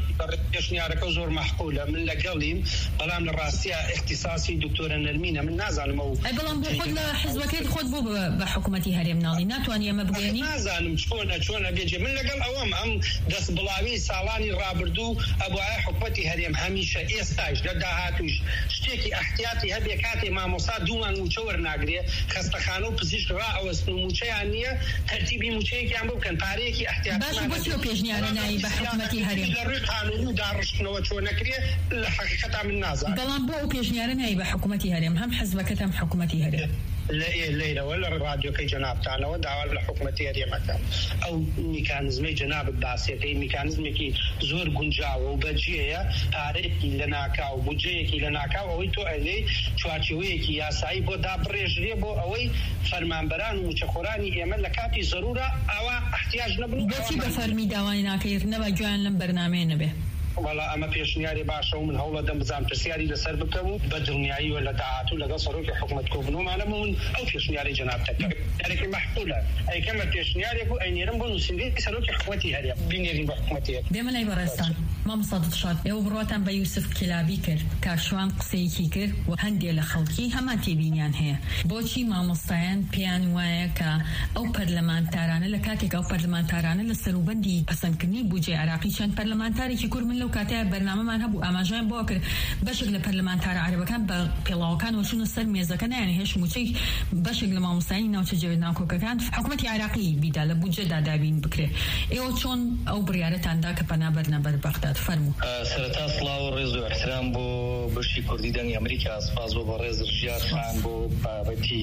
چارەسەرپێشنیارەکە زۆر مەحقولە من لەگەڵیم بەڵام لە ڕاستیە اختصاصی دکتۆرە نەرمینە من نازانم نازانم ئەو بەڵام بۆ خۆت لە حیزبەکەیت خۆت بۆ بە حکوومەتی هەرێم ناڵی ناتوانانی ئەمە بگەێنی نازانم چۆن چۆن ئەبێجێ من لەگەڵ ئەوەم ئەم دەست بڵاوی ساڵانی ڕابردوو ئەبوایە حکوومەتی هەرێم هەمیشە ئێستاش لە داهاتوش شتێکی احتیاتی هەبێ کاتێ مامۆستا دوومان موچە وەرناگرێ خەستەخانە و پزیشک ڕائەوەستن و موچەیان نییە تەرتیبی موچەیەکیان بۆ بکەن پارەیەکی احتیاتی باش بۆچی ئەو پێشنیارە نایی بە حکوومەتی هەرێم لە ڕووی قانون و داڕشتنەوە چۆن نەکرێ لە حەقیقەتا من نازانم بەڵام بۆ ئەو پێشنیارە نایی بە حکوومەتی هەرێم هەم حیزبەکەت هەم حکوومەتی هەرێم لەیرەوە لە ڕادیۆکەی جەنابتانەوە داوا لە حکوومەتی هەرێمەکان ئەو میکانزمەی جەنابت باسیەکەی میکانزمێکی زۆر گونجاوە و بەجێیە پارەیەکی لە ناکاو بودجەیەکی لە ناکاو ئەوەی تۆ ئەلێ چوارچێوەیەکی یاسایی بۆ دابڕێژرێ بۆ ئەوەی فەرمانبەران و موچەخۆرانی ئێمە لە کاتی زەرورە ئەوە احتیاج نەبن بۆچی بە فەرمی داوای ناکەیت نەبە گویان لەم بەرنامەیە نەبێ وڵا ئەمە پێشنیاری باشە و من هەوڵە دەم بزانم پرسیاری لەسەر بکەم و بە دڵنیایی و لە داهاتوو لەگەڵ سەرۆکی حکوومەت کۆبوونەوەمانەمە من ئەو پێشنیاری جەنابتەکە یارێکی مەحقولە ئەیکەمە پێشنیارێک و ئەینێرم بۆ نووسینگەی سەرۆکی حکوومەتی هەرێم بینێرین بە حکوومەتی دێمە لای بەڕێستان مامۆستا دڵشاد ئێوە بڕاتان بە یوسف کلابی کرد کاشوان قسەیەکی کرد و هەندێک لە خەڵکی هەمان تێبینیان هەیە بۆچی مامۆستایان پێیان وایە کە ئەو پەرلەمانتارانە لە کاتێک ئەو پەرلەمانتارانە لە سەروبەندی پەسەندکردنی بودجێ عراقی چەند پەرلەمانتارێکی کورد من لەو کاتەیە بەرنامەمان هەبوو ئاماژەیان بۆ کرد بەشێک لە پەرلەمانتارە عەرەبەکان بە پێڵاوەکان وەچوونە سەر مێزەکە نایان هێش موچەی بەشێک لە مامۆستایانی ناوچە جەوێد ناوکۆکەکان حکوومەتی عێراقی بیدا لە بودجێدا دابین بکرێ ئێوە چۆن ئەو بڕیارەتاندا کە پەنا بەرنەبەر بەغداد فەرموو سەرەتا سڵاو و ڕێز و احترام بۆ بەشی کوردی دەنگی ئەمریکا سپاس بۆ بەڕێز ژیار خان بۆ بابەتی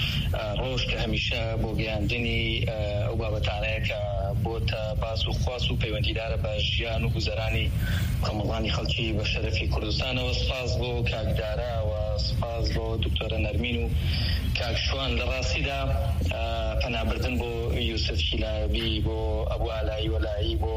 ڕۆژ کە هەمیشە بۆ گەیاندنی ئەو بابەتانەیە کە بۆتە باس و خواست و پەیوەندیدارە بە ژیان و گوزەرانی کۆمەڵانی خەڵکی بە شەرەفی کوردستانەوە سپاس بۆ کاکدارا و سپاس بۆ دکتۆرە نەرمین و کاکشوان لە ڕاستیدا پەنابردن بۆ یوسف کیلابی بۆ ئەبوو ئالایی وەلایی بۆ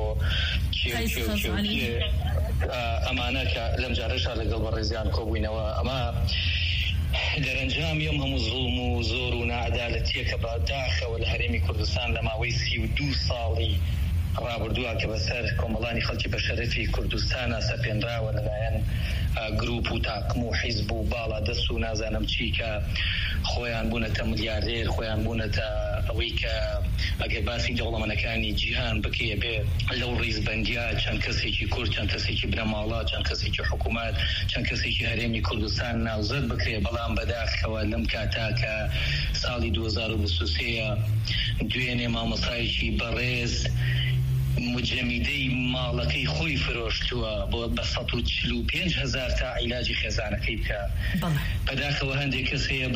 ئەمانە کە لەم جارەشا لەگەڵ بەڕێزیان کۆبووینەوە ئەمە دەرەنجامی ئەم هەموو زوڵم و زۆر و نەعەدالەتیە کە بەداخەوە لە هەرێمی کوردستان لە ماوەی سی و دوو ساڵی ڕابردووە کە بەسەر کۆمەڵانی خەڵکی بە شەرەفی کوردستانە سەپێنراوە لەلایەن گروپ و تاقم و حیزب و باڵا دەست و نازانم چی کە خۆیان بوونەتە ملیاردێر خۆیان بوونەتە ئەوەی کە ئەگەر باسی دەوڵەمەندەکانی جیهان بکێ بێ لەو ڕیزبەندیا چەند کەسێکی کورد چەند کەسێکی بنەماڵا چەند کەسێکی حکوومەت چەند کەسێکی هەرێمی کوردستان ناوزەت بکرێ بەڵام بەداخەوە لەم کاتا کە ساڵی دوو هەزار و بیست و سێ دوێنێ مامۆستایەکی بەڕێز مجەمیدەی ماڵەکەی خۆی فرۆشتووە بۆ بە سەد و چل و پێنج هەزار تا عیلاجی خێزانەکەی بکە بەداخەوە هەندێک کەس هەیە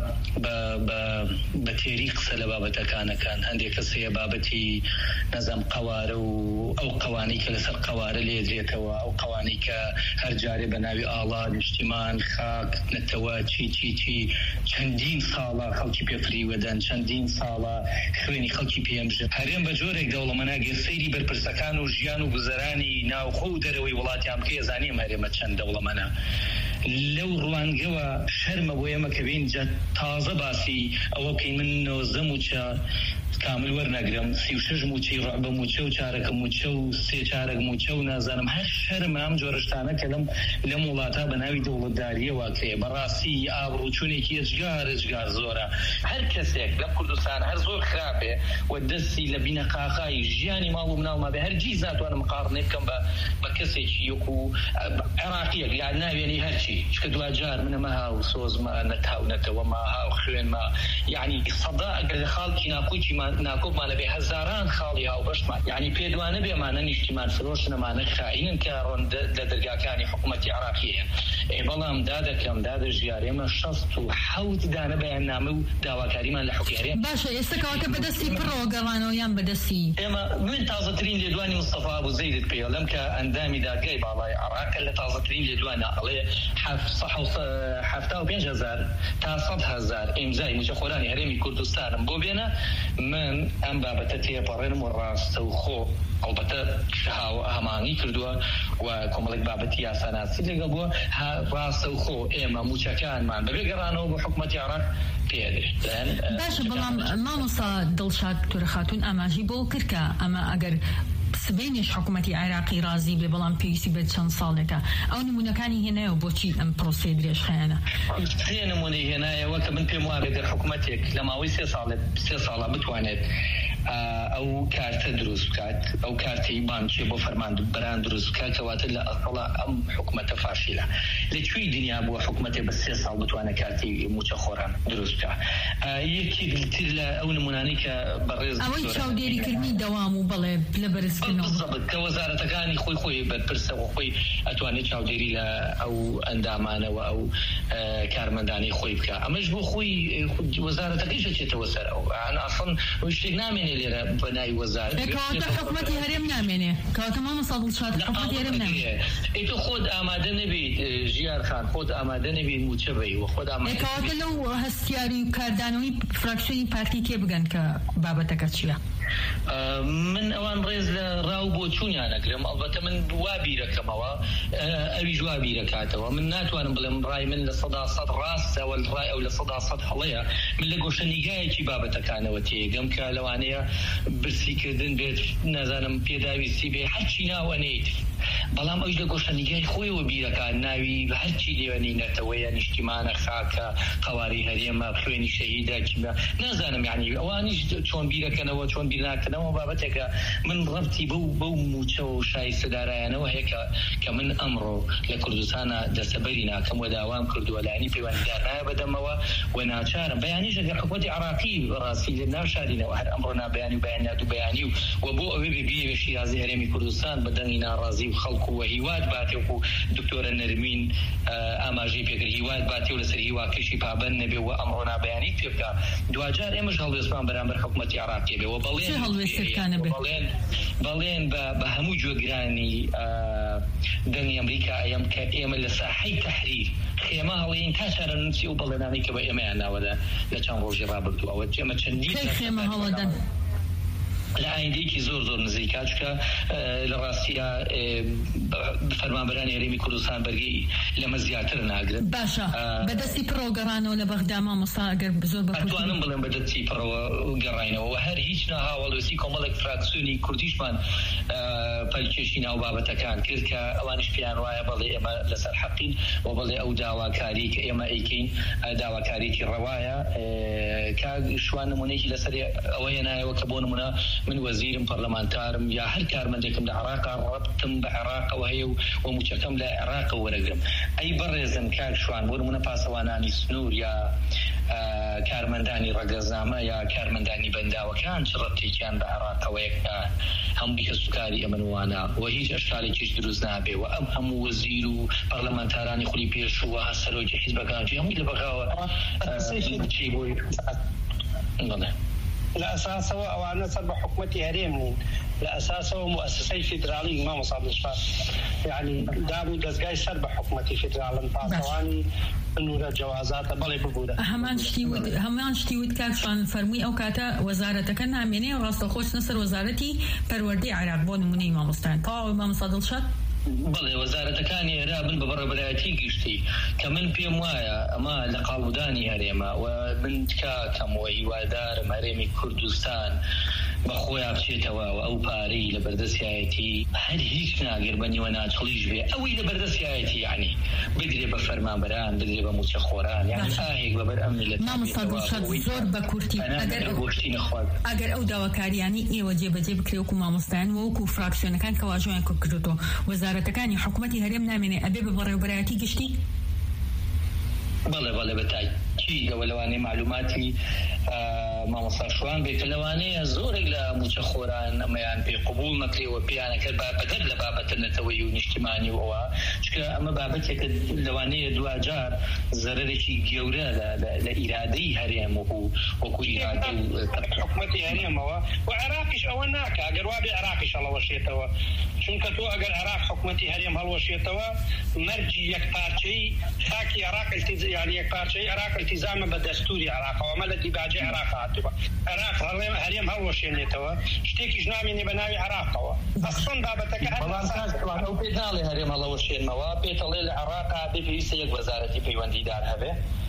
بە تێری قسە لە بابەتەکانەکان هەندێک کەس هەیە بابەتی نەزەم قەوارە و ئەو قەوانەی کە لەسەر قەوارە لێدرێتەوە ئەو قەوانەی کە هەر جارێ بە ناوی ئاڵا نیشتیمان خاک نەتەوە چی چی چی چەندین ساڵە خەڵکی پێفریوەدەن چەندین ساڵە خوێنی خەڵکی پێمژن هەرێم بە جۆرێک دەوڵەمەناگە سەیری بەرپرسەکان و ژیان و گوزەرانی ناوخۆ و دەرەوەی وڵاتیان بکە زانیم هەرێمە چەند دەوڵەمەنە لەو ڕوانگەوە شەرمە بۆ ئێمە کە بین تازە باسی ئەوە بکەین من نۆزدە موچە کامل وەرنەگرم سی و شەش موچەی ڕعبە موچە و چارەکە موچە و سێ چارەک موچە و نازانم هەر شەرمە ئەم جۆرەشتانە کە لەم لەم وڵاتە بە ناوی دەوڵەتداریە واکرێ بەڕاستی ئابڕوچوونێکی ئەجگار ئەجگار زۆرە هەر کەسێک لە کوردستان هەر زۆر خراپێ و دەستی لە بینە قاقای ژیانی ماڵ و مناڵما بێ هەرگیز ناتوانم مقارنێ بکەم بە کەسێکی یەکو عێراقیەک یان ناوێنی هەرچی چکە دوا جار منەمە هاو سۆزمە نەتاو نەتەوەما هاو خوێنمە یعنی سەدا ئەگەر لە خاڵکی ناکۆکی ناکۆبمانە بێ هەزاران خاڵی هاو بەشمان یعنی پێدوانە بێمانە نیشتیمان فرۆشنەمانە خائینن کە ڕۆن لە دەرگاکانی حکوومەتی عێراقیە بەڵام دادەکەم دادە ژیارێمە شەست و حەوت دانە بەیاننامە و داواکاریمان لە حکومەتی باشە ئێستا کەواتە بەدەستی پڕەوە گەڵانەوە یان بەدەستی ئێمە من تازەترین لێدوانی مستەفا ئەبوزەیدت پێڵم کە ئەندامی دادگای باڵای عێراق لە تازەترین لێدوانە ئەڵێ هەفتا و پێنج هەزار تا سەد هەزار ئیمزای موچەخۆرانی هەرێمی کوردستانم بۆ بێنە من ئەم بابەتە تێپەڕێنم و ڕاستە و خۆ ئەلبەتە هەمانی کردووە و کۆمەڵێک بابەتی یاساناسی لەگەڵ بووە ڕاستە و خۆ ئێمە موچەکانمان بەبێ گەڕانەوە بۆ حکوومەتی عێراق پێدرێت باشە بەڵام مامۆستا دڵشاد تورە خاتون ئاماژی بۆ کرد کە ئەمە ئەگەر سبینش حکومتی عراقی راضی به بەڵام پێویستی بە چەند ساڵێکە ئەو نمونەکانی هێنایەوە بۆچی ئەم پرۆسەی درێژ خایەنە سێ نمونەی هێنایەوە کە من پێم وابێت دەر حکوومەتێک لە ماوەی سێ ساڵێت سێ ساڵە بتوانێت ئەو کارتە دروست بکات ئەو کارتەی بانکێ بۆ فەرمانبەران دروست بکات کەواتە لە ئەسڵا ئەم حکوومەتە فاشیلە لەکوێی دنیا بووە حکوومەتێ بە سێ ساڵ بتوانێت کارتی موچەخۆران دروست بکات یەکی تر لە ئەو نمونانەی کە بەڕێز ئەوەی چاودێریکردنی دەوام و بەڵێ لە بەرزکردنەوە کە وەزارەتەکانی خۆی خۆی بەرپرسەوە خۆی ئەتوانێت چاودێری لە ئەو ئەندامانەوە ئەو کارمەندانی خۆی بکات ئەمەش بۆ خۆی وەزارەتەکەیش دەچێتەوە سەر ئەو ئەسڵ شتێک نامێنێ لێرە بەناوی وەزارەت کەواتە حکوومەتی هەرێم نامێنێ کەواتە مامە سەدڵشاد حکوومەتی هەرێم نامێنێ ئیتۆ خۆت ئامادە نەبیت ژیار خان خۆت ئامادە نەبیت موچە بی و خۆت ئامادە کەواتە لەو هەستیاری و کاردانەوەی فراکسیۆنی پارتی تێ بگەن کە بابەتەکە چییە من ئەوان ڕێز لە ڕاو بۆ چوونیان نەگرم ئەڵبەتە من وا بیرەکەمەوە ئەویش وا بیرەکاتەوە من ناتوانم بڵێم ڕای من لە سەدا سەد ڕاستەوە ڕای ئەو لە سەدا سەد هەڵەیە من لە گۆشەنیگایەکی بابەتەکانەوە تێگەم کە لەوانەیە برسیکردن بێت نازانم پێداویستی بێ هەرچی ناوەنێت بەڵام ئەوش لە گۆشەنیگای خۆیەوە بیرەکان ناوی هەرچی لێوەنینەتەوەیە نیشتیمانە خاکە قەواری هەرێمە خوێنی شەهیدە کیمە نازانم یعنی ئەوانیش چۆن بیرەکەنەوە چۆن بیرناکەنەوە بابەتێکە من ڕەبتی بەو بەو موچە و شایستەدارایانەوە هەیە کە من ئەمڕۆ لە کوردستانە دەسەبەری ناکەم و داوام کردووە لانی پەیوەندیدار نایە بەدەمەوە و ناچارم بەیانیش ئەگەر حکوومەتی عراقی ڕاستی لێ ناوشارینەوە هەر ئەمڕۆ نابیانی و بەیانات و بەیانی و بۆ ئەوەی ببیێ شیرازی هەرێمی کوردستان بەدەنگی ناڕازی و خەڵکو و هیواد باتێک و دکتۆرە نەرمین ئاماژەی پێکرد هیواد باتێ و لەسەر هیواکەشی پابەند نەبێ و ئەمڕۆ نابیانی پێ بکە دوجار ئێمەش هەڵوێستمان بەرامبەر حکوومەتی عراقی بێ و بەڵێن بەڵێن بە هەموو جۆگرانی دەنگی ئەمریکا ئەم کە ئێمە لە ساحەی تەحریر خێمە هەڵەیەین تا چارە نووسی و بەڵێنانی کە بە ئێمەیان ناوەدا لە چەند ڕۆژی ڕابردووەوە ئێمە چەندین خێمە هەڵەدەن لە ئایندێکی زۆر زۆر نزیکا چکە لە ڕاستیە فەرمانبەرانی هەرێمی کوردستان بەرگەی لەمە زیاتر ناگرن باشە بەدەستی پڕۆ گەڕانەوە لە بەغدا مامۆستا ئەگەر زۆر بەتوانم بڵێم بەدەستی پڕەوە گەڕاینەوە و هەر هیچ نەهاوەڵوێستی کۆمەڵێک فراکسیۆنی کوردیشمان پەلکێشی ناو بابەتەکان کرد کە ئەوانش پیان وایە بەڵێ ئێمە لەسەر حەقین و بەڵێ ئەو داواکاری کە ئێمە ئەیکەین داواکاریکی ڕەوایە کاگ شوان نمونەیەکی لەسەر ئەوەیە نایەوە کە بۆ نمونە من وەزیرم پەرلەمانتارم یا هەر کارمەندێکم لە عێراق ڕەبتم بە عێراقەوە هەیە و موچەکەم لە عێراقەوە وەرەگرم ئەی بەڕێزم کاک شوان بۆ نمونە پاسەوانانی سنوور یا کارمەندانی ڕەگەزامە یا کارمەندانی بەنداوەکان چ ڕەبتێکیان بە عێراقەوەیەکە هەمووی کە سوکاری ئەمنوانە و هیچ ئەشکالێکیش دروست نابێ و ئەم هەموو وەزیر و پەرلەمانتارانی خولی پێشووە هەسەرۆکی حیزبەکانجی هەمووی لە بەغاوە چی بووی لأساسه أو سر بحكومتي هريمنين لأساسه مؤسسي فيدرالي ما مصاب الشفاء يعني دارو دزقاي سر بحكومتي فيدرالي فاصواني نور جوازات بلي ببوده همان شتيود همان شتيود كاشان فرمي أو كاتا وزارتك نامينه وراست خوش نصر وزارتي پروردي عراق بون مني ما مستعد طاو ما مصادل شد بەڵێ وەزارەتەکانی عێراق بن بە بەڕێبەرایەتی گشتی کە من پێم وایە ئەمە لە قاڵودانی هەرێمە و من تکاکەم و هیوادارم هەرێمی کوردستان بە خۆیان بچێتەوە و ئەو پارەی لە بەردەستایەتی هەر هیچ ناگەر بە نیوە ناچڵیش بێ ئەوەی لە بەردەستایەتی یعنی بدرێ بە فەرمانبەران بدرێ بە موچەخۆران یعنی ئاهێک بەبەر ئەم میلەت مامۆستا دڵشاد زۆر بە کورتی ئەگەر ئەو داواکاریانی ئێوە جێبەجێ بکرێ وەکو مامۆستایان وەکو فراکسیۆنەکان کە واژۆیان کردوتەوە وەزارەتەکانی حکوومەتی هەرێم نامێنێ ئەبێ بە بەڕێوەبەرایەتی گشتی بەڵێ بەڵێ بەتاکی لەوە لەوانەیە معلوماتی مامۆستا شوان بێت کە لەوانەیە زۆرێک لە موچەخۆران ئەمەیان پێ قبوڵ نەکرێەوە پێیانەکرد بەدەر لە بابەتە نەتەوەی و نیشتیمانی و ئەوە چکە ئەمە بابەتێکە لەوانەیە دوجار زەرەرێکی گەورە لە ئیرادەی هەرێم وەکو وەکو ئیرادەی حکوومەتی هەرێمەوە و عێراقیش ئەوە ناکە ئەگەر وابێ عێراقیش هەڵەوەشێتەوە چونکە تۆ ئەگەر عێراق حکوومەتی هەرێم هەڵوەشێتەوە مەرجی یەکپارچەی خاکی عێراق يعني يكارشي عراق التزام بالدستوري عراق وما الذي باجي عراق عاتبه عراق هريم هوشين توا شتيكي جنامي بناوي عراق اصلا بابتك هذا او بيدالي هريم هوشين ما بيطلع العراق بيبي سيق وزارتي بيوندي دار هبه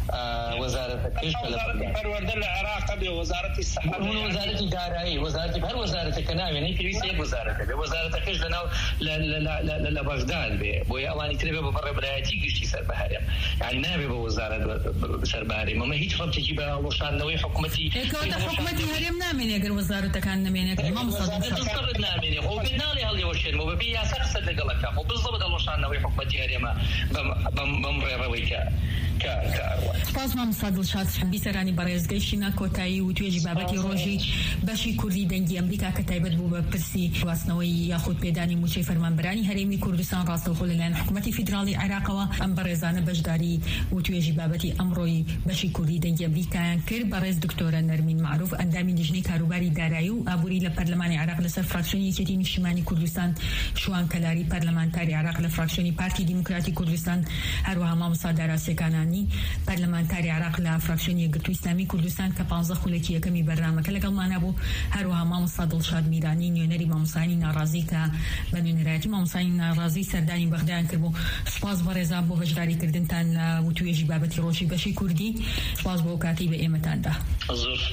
وزارة كشف پەروەردە لە عێراق بێ وەزارەتی الصحة وەزارەتی دارایی وەزارەتی هەر وەزارەتەکە ناوێ نەی پێویستە یەک وەزارەتە بێ وەزارەتەکەش لەناو لە بەغداد بێ بۆی ئەوانی تر بێ بە بەڕێبەرایەتی گشتی سەربەهارێ یعنی نابێ بە وەزارەت سەربەهارێ مەمە هیچ خەڵکێکی بە وەشاندنەوەی حکوومەتی حکوومەتی هەرێم نامێنێ ئەگەر وەزارەتەکان نامێنێت بالضبط نامێنێ خۆ بێناڵێ هەڵێوەشێنەوە بەبێ یاسا قسە لەگەڵەکە خۆ بالضبط هەڵوەشاندنەوەی حکوومەتی هەرێمە بەم ڕێڕەوەی کە سپاس مام سادڵشاد بیسەرانی بەڕێزگەیشتینە کۆتایی و توێژی بابەتی ڕۆژی بەشی کوردی دەنگی ئەمریکا کە تایبەت بوو بە پرسی واستنەوەی یاخود پێدانی موچەی فەرمانبەرانی هەرێمی کوردستان ڕاستەوخۆ لەلایەن حکوومەتی فیدراڵی عێراقەوە ئەم بەڕێزانە بەشداری و توێژی بابەتی ئەمڕۆی بەشی کوردی دەنگی ئەمریکایان کرد. بەڕێز دکتۆرە نەرمین معروف ئەندامی لیژنەی کاروباری دارایی و ئابووری لە پەرلەمانی عێراق لەسەر فراکسیۆنی یەکێتی نیشتیمانی کوردستان، شوان کەلاری پەرلەمانتاری عێراق لە فراکسیۆنی پارتی دیموکراتی کوردستان، هەروەها مامۆستا دارا سێکانانی پەرلەمانتاری عێراق لە فراکسیۆنی یەکگرتووی ئیسلامی کوردستان کە پانزە خولەکی یەکەمی بەرنامەکە لەگەڵمانە بوو، هەروەها مامۆستا دڵشاد میرانی نوێنەری مامۆستانی ناڕازی کە بە نوێنەرایەتی مامۆستانی ناڕازی سەردانی بەغدایان کردبوو. سپاس بەڕێزان بۆ بەشداریکردنتان لە توێژی بابەتی ڕۆژی بەشی کوردی. سپاس بۆ کاتی بە ئێمەتاندا.